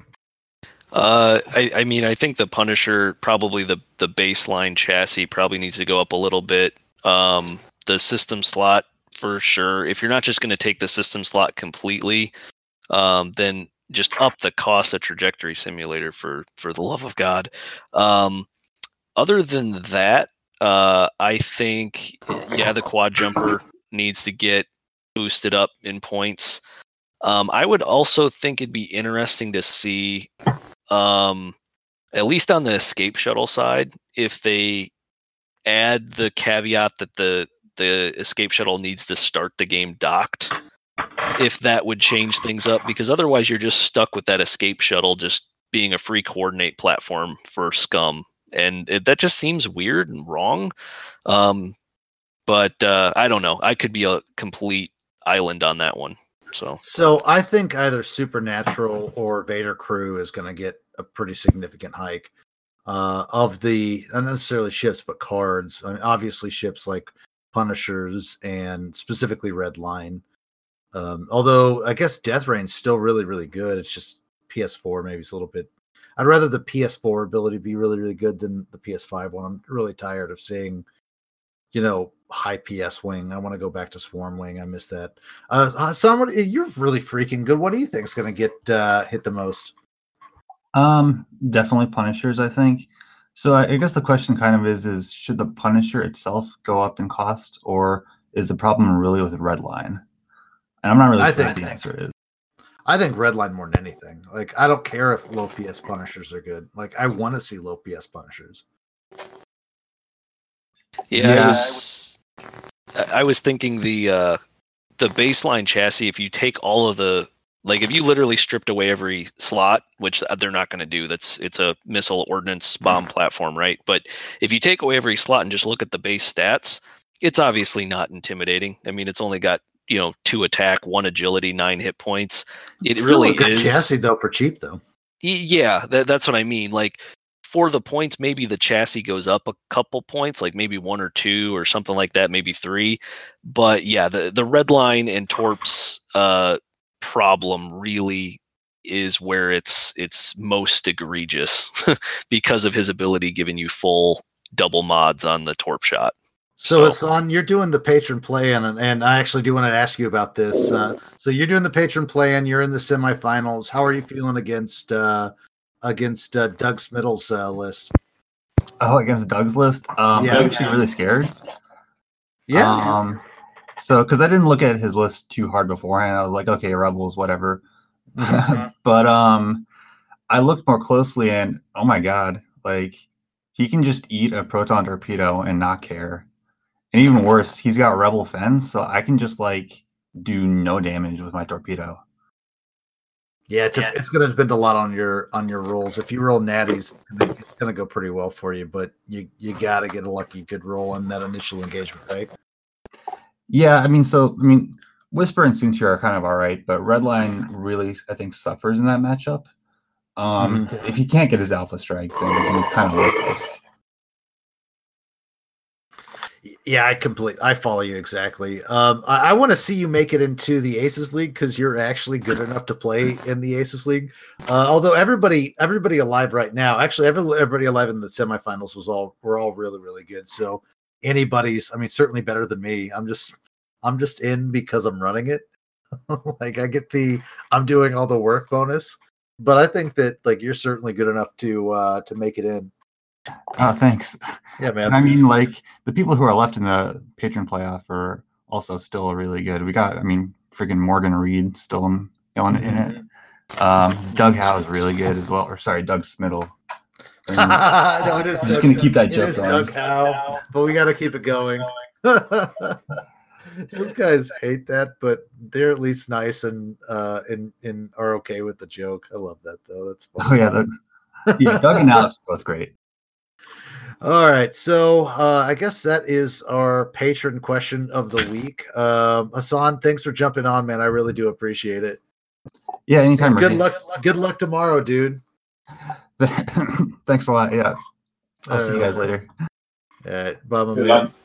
D: Uh, I, I mean, I think the Punisher, probably the, the baseline chassis probably needs to go up a little bit. Um, the system slot, for sure. If you're not just going to take the system slot completely, um, then just up the cost of Trajectory Simulator for, for the love of God. Um, other than that, uh, I think, yeah, the quad jumper needs to get boosted up in points. Um, I would also think it'd be interesting to see, um, at least on the escape shuttle side, if they add the caveat that the the escape shuttle needs to start the game docked, if that would change things up, because otherwise you're just stuck with that escape shuttle just being a free coordinate platform for Scum, and it, that just seems weird and wrong. Um, but uh, I don't know. I could be a complete island on that one. So,
B: so I think either Supernatural or Vader Crew is going to get a pretty significant hike uh, of the not necessarily ships, but cards. I mean, obviously, ships like Punishers and specifically Red Line. Um, although I guess Death Rain's still really, really good. It's just P S four maybe it's a little bit. I'd rather the P S four ability be really, really good than the P S five one. I'm really tired of seeing, you know, high P S wing. I want to go back to Swarm Wing. I miss that. Uh, somebody, you're really freaking good. What do you think is going to get uh, hit the most?
E: Um, definitely Punishers, I think. So I, I guess the question kind of is: is should the Punisher itself go up in cost, or is the problem really with Red Line? And I'm not really
B: I
E: sure
B: think,
E: what the
B: I think,
E: answer is.
B: I think Red Line more than anything. Like, I don't care if low P S Punishers are good. Like, I want to see low P S Punishers.
D: Yeah,
E: Yeah.
D: I was I was thinking the uh, the baseline chassis. If you take all of the like, if you literally stripped away every slot, which they're not going to do, that's it's a missile ordnance bomb platform, right? But if you take away every slot and just look at the base stats, it's obviously not intimidating. I mean, it's only got, you know, two attack, one agility, nine hit points. It
B: Still
D: really
B: a good
D: is
B: chassis though for cheap though.
D: Y- Yeah, that, that's what I mean. Like, for the points, maybe the chassis goes up a couple points, like maybe one or two or something like that, maybe three. But yeah, the, the Red Line and Torp's uh, problem really is where it's it's most egregious because of his ability giving you full double mods on the Torp shot.
B: So, Hassan, you're doing the patron play-in, and, and I actually do want to ask you about this. Uh, so you're doing the patron play-in, you're in the semifinals. How are you feeling against uh, against uh, Doug Smittle's uh, list?
E: Oh, against Doug's list? Um,
B: Yeah.
E: I'm actually really scared.
B: Yeah.
E: Um, so, because I didn't look at his list too hard beforehand, I was like, okay, Rebels, whatever. But um, I looked more closely, and oh my god, Like, he can just eat a proton torpedo and not care. And even worse, he's got Rebel Fens, so I can just, like, do no damage with my torpedo.
B: Yeah, it's, a, it's going to depend a lot on your on your rolls. If you roll natties, it's going to go pretty well for you, but you, you got to get a lucky good roll on that initial engagement, right?
E: Yeah, I mean, so, I mean, Whisper and Soontir are kind of all right, but Redline really, I think, suffers in that matchup. Um,
B: Mhm.
E: If he can't get his Alpha Strike, then he's kind of worthless.
B: Yeah, I completely, I follow you exactly. Um, I, I want to see you make it into the Aces League because you're actually good enough to play in the Aces League. Uh, although everybody, everybody alive right now, actually, every, everybody alive in the semifinals was all, were all really, really good. So anybody's, I mean, certainly better than me. I'm just, I'm just in because I'm running it. Like I get the, I'm doing all the work bonus, but I think that like you're certainly good enough to, uh, to make it in.
E: Oh, thanks.
B: Yeah, man.
E: And I mean, like, the people who are left in the patron playoff are also still really good. We got, I mean, freaking Morgan Reed still in, in, in it. Um, Doug Howe is really good as well. Or sorry, Doug Smittle.
B: No, it is
E: I'm
B: Doug,
E: just gonna keep that
B: it
E: joke
B: is
E: going.
B: Doug Howe, but we got to keep it going. Those guys hate that, but they're at least nice and uh, and and are okay with the joke. I love that though. That's
E: Oh
B: funny.
E: yeah, the, yeah, Doug and Alex are both great.
B: All right, so uh, I guess that is our patron question of the week. Um, Hassan, thanks for jumping on, man. I really do appreciate it.
E: Yeah, anytime.
B: Good
E: Ricky.
B: luck. Good luck tomorrow, dude.
E: Thanks a lot. Yeah, I'll
B: All
E: see you
B: right.
E: guys later.
B: All right, bye, my
C: So
B: man.
C: that-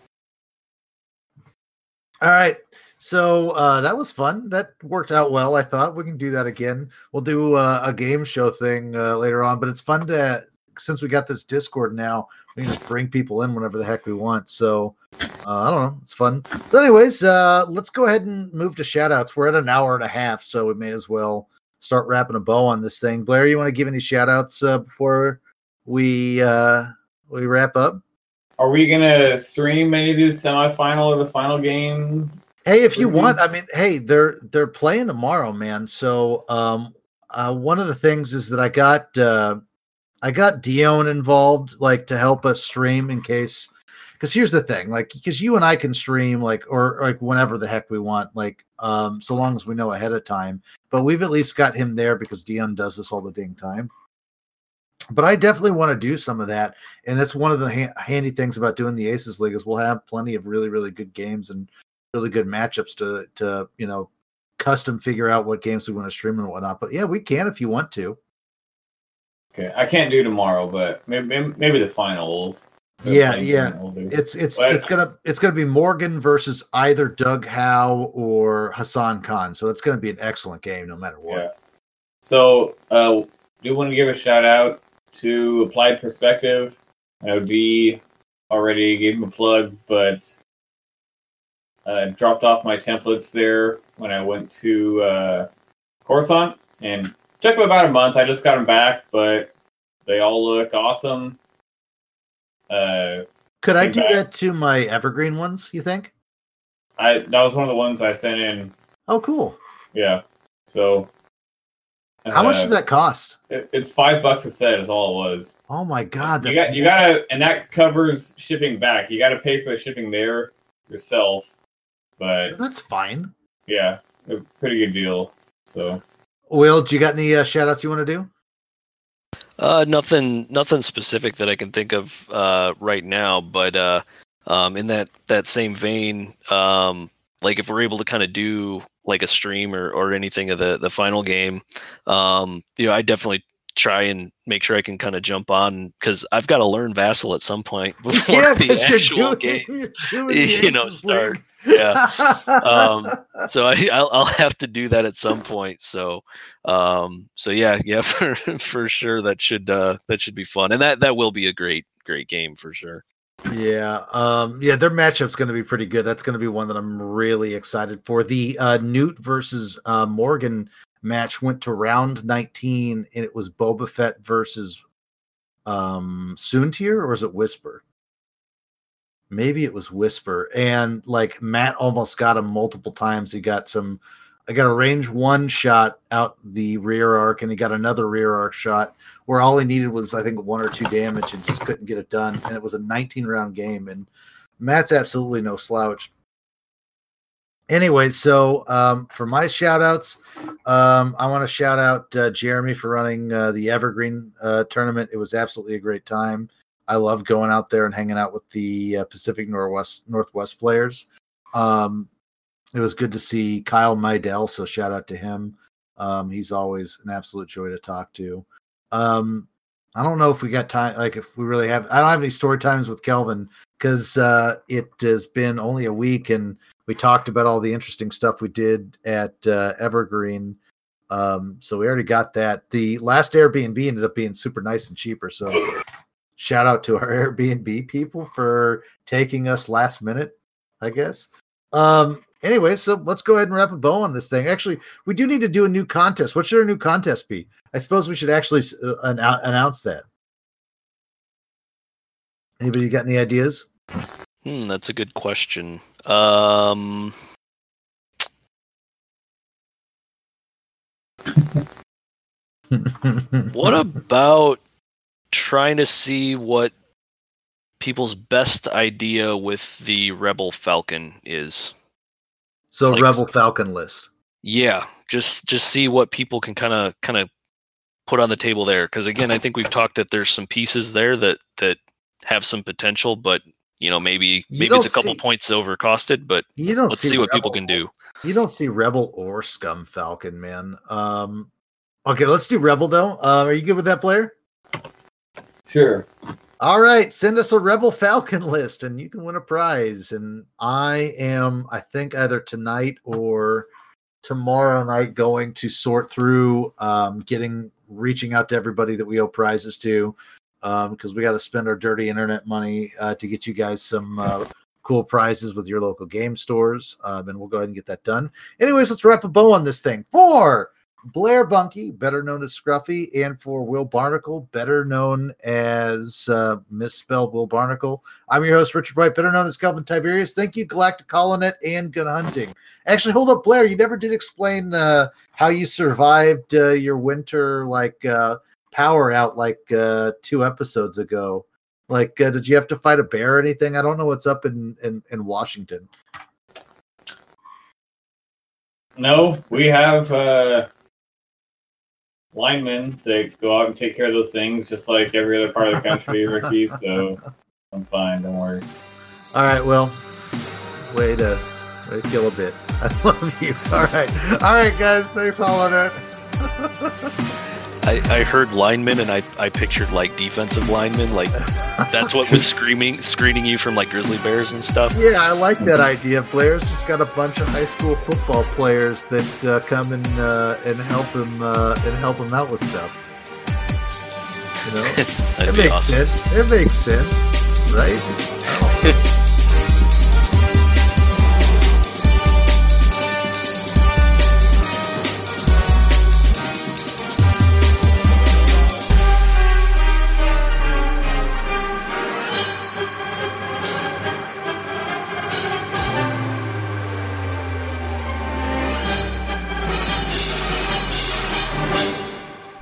B: All right. So uh, that was fun. That worked out well. I thought we can do that again. We'll do uh, a game show thing uh, later on, but it's fun to, since we got this Discord now, we can just bring people in whenever the heck we want. So uh, I don't know. It's fun. So anyways, uh, let's go ahead and move to shout outs. We're at an hour and a half, so we may as well start wrapping a bow on this thing. Blair, you want to give any shout outs uh, before we, uh, we wrap up?
C: Are we gonna stream any of these semifinal or the final game?
B: Hey, if you
C: Mhm.
B: want, I mean, hey, they're they're playing tomorrow, man. So, um, uh, one of the things is that I got uh, I got Dion involved, like to help us stream in case. Because here's the thing, like, because you and I can stream like or like whenever the heck we want, like, um, so long as we know ahead of time. But we've at least got him there because Dion does this all the dang time. But I definitely want to do some of that, and that's one of the ha- handy things about doing the Aces League is we'll have plenty of really, really good games and really good matchups to to you know custom figure out what games we want to stream and whatnot. But yeah, we can if you want to.
C: Okay, I can't do tomorrow, but maybe maybe the finals. The
B: Yeah,
C: playing
B: yeah.
C: game we'll do.
B: It's it's
C: But-
B: it's gonna it's gonna be Morgan versus either Doug Howe or Hassan Khan. So it's gonna be an excellent game no matter what.
C: Yeah. So, uh, do want to give a shout out to Applied Perspective. I know D already gave him a plug, but uh, dropped off my templates there when I went to uh, Coruscant, and took about a month. I just got them back, but they all look awesome. Uh,
B: Could I do
C: Feedback.
B: that to my Evergreen ones? You think?
C: I that was one of the ones I sent in.
B: Oh, cool.
C: Yeah. So.
B: How much
C: uh,
B: does that cost?
C: It, it's five bucks a set. Is all it was.
B: Oh my god,
C: You
B: that's
C: got you gotta, and that covers shipping back. You gotta pay for the shipping there yourself, but
B: that's fine.
C: yeah, a pretty good deal. So
B: Will, do you got any uh, shout outs you want to do?
D: Uh, nothing, nothing specific that I can think of uh, right now. But uh, um, in that that same vein, um, like if we're able to kind of do like a stream or, or anything of the the final game, um, you know, I definitely try and make sure I can kind of jump on because I've got to learn Vassal at some point before
B: Yeah,
D: the
B: 'cause you're
D: actual
B: doing-
D: game.
B: you're doing the
D: you know,
B: Aces
D: start.
B: League.
D: Yeah. Um, so I, I'll, I'll have to do that at some point. So, um, so yeah, yeah, for, for sure. That should, uh, that should be fun. And that, that will be a great, great game for sure.
B: Yeah, um, yeah, their matchup's going to be pretty good. That's going to be one that I'm really excited for. The uh, Newt versus uh, Morgan match went to round nineteen, and it was Boba Fett versus um, Soontir, or is it Whisper? Maybe it was Whisper, and like Matt almost got him multiple times. He got some I got a range one shot out the rear arc, and he got another rear arc shot where all he needed was, I think, one or two damage and just couldn't get it done. And it was a nineteen round game, and Matt's absolutely no slouch. Anyway, so um, for my shout outs, um, I want to shout out uh, Jeremy for running uh, the Evergreen uh, tournament. It was absolutely a great time. I love going out there and hanging out with the uh, Pacific Northwest Northwest players. Um, it was good to see Kyle Meidel, so shout out to him. Um, he's always an absolute joy to talk to. Um, I don't know if we got time, like if we really have. I don't have any story times with Kelvin because uh, it has been only a week, and we talked about all the interesting stuff we did at uh, Evergreen. Um, so we already got that. The last Airbnb ended up being super nice and cheaper. So shout out to our Airbnb people for taking us last minute, I guess. Um, anyway, so let's go ahead and wrap a bow on this thing. Actually, we do need to do a new contest. What should our new contest be? I suppose we should actually uh, an- announce that. Anybody got any ideas?
D: Hmm, that's a good question. Um, what about trying to see what people's best idea with the Rebel Falcon is?
B: So
D: like,
B: Rebel Falcon list.
D: Yeah, just just see what people can kind of kind of put on the table there. Because again, I think we've talked that there's some pieces there that that have some potential, but you know maybe
B: You
D: maybe it's a
B: don't
D: couple
B: see-
D: points over costed. But
B: You don't
D: let's
B: see,
D: see what
B: Rebel,
D: people can do.
B: You don't see Rebel or Scum Falcon, man. Um, okay, let's do Rebel though. Uh, are you good with that, player?
C: Sure.
B: All right, send us a Rebel Falcon list and you can win a prize. And I am, I think, either tonight or tomorrow night going to sort through um, getting, reaching out to everybody that we owe prizes to um, because we got to spend our dirty internet money uh, to get you guys some uh, cool prizes with your local game stores. Um, and we'll go ahead and get that done. Anyways, let's wrap a bow on this thing. For Blair Bunky, better known as Scruffy, and for Will Barnacle, better known as uh, misspelled Will Barnacle. I'm your host, Richard Bright, better known as Kelvin Tiberius. Thank you, Galactic Colonet and Gun Hunting. Actually, hold up, Blair. You never did explain uh, how you survived uh, your winter like uh, power out like uh, two episodes ago. Like, uh, did you have to fight a bear or anything? I don't know what's up in, in, in Washington.
C: No, we have uh, linemen that go out and take care of those things, just like every other part of the country, Ricky. So I'm fine. Don't worry.
B: All right. Well, way to, way to kill a bit. I love you. All right. All right, guys. Thanks all on it.
D: I, I heard linemen and I, I pictured like defensive linemen, like that's what was screaming screening you from like grizzly bears and stuff.
B: Yeah, I like that idea. Blair's just got a bunch of high school football players that uh, come and uh, and help him uh, and help him out with stuff. You know,
D: That'd
B: it
D: be
B: makes
D: awesome.
B: sense. It makes sense, right? Oh.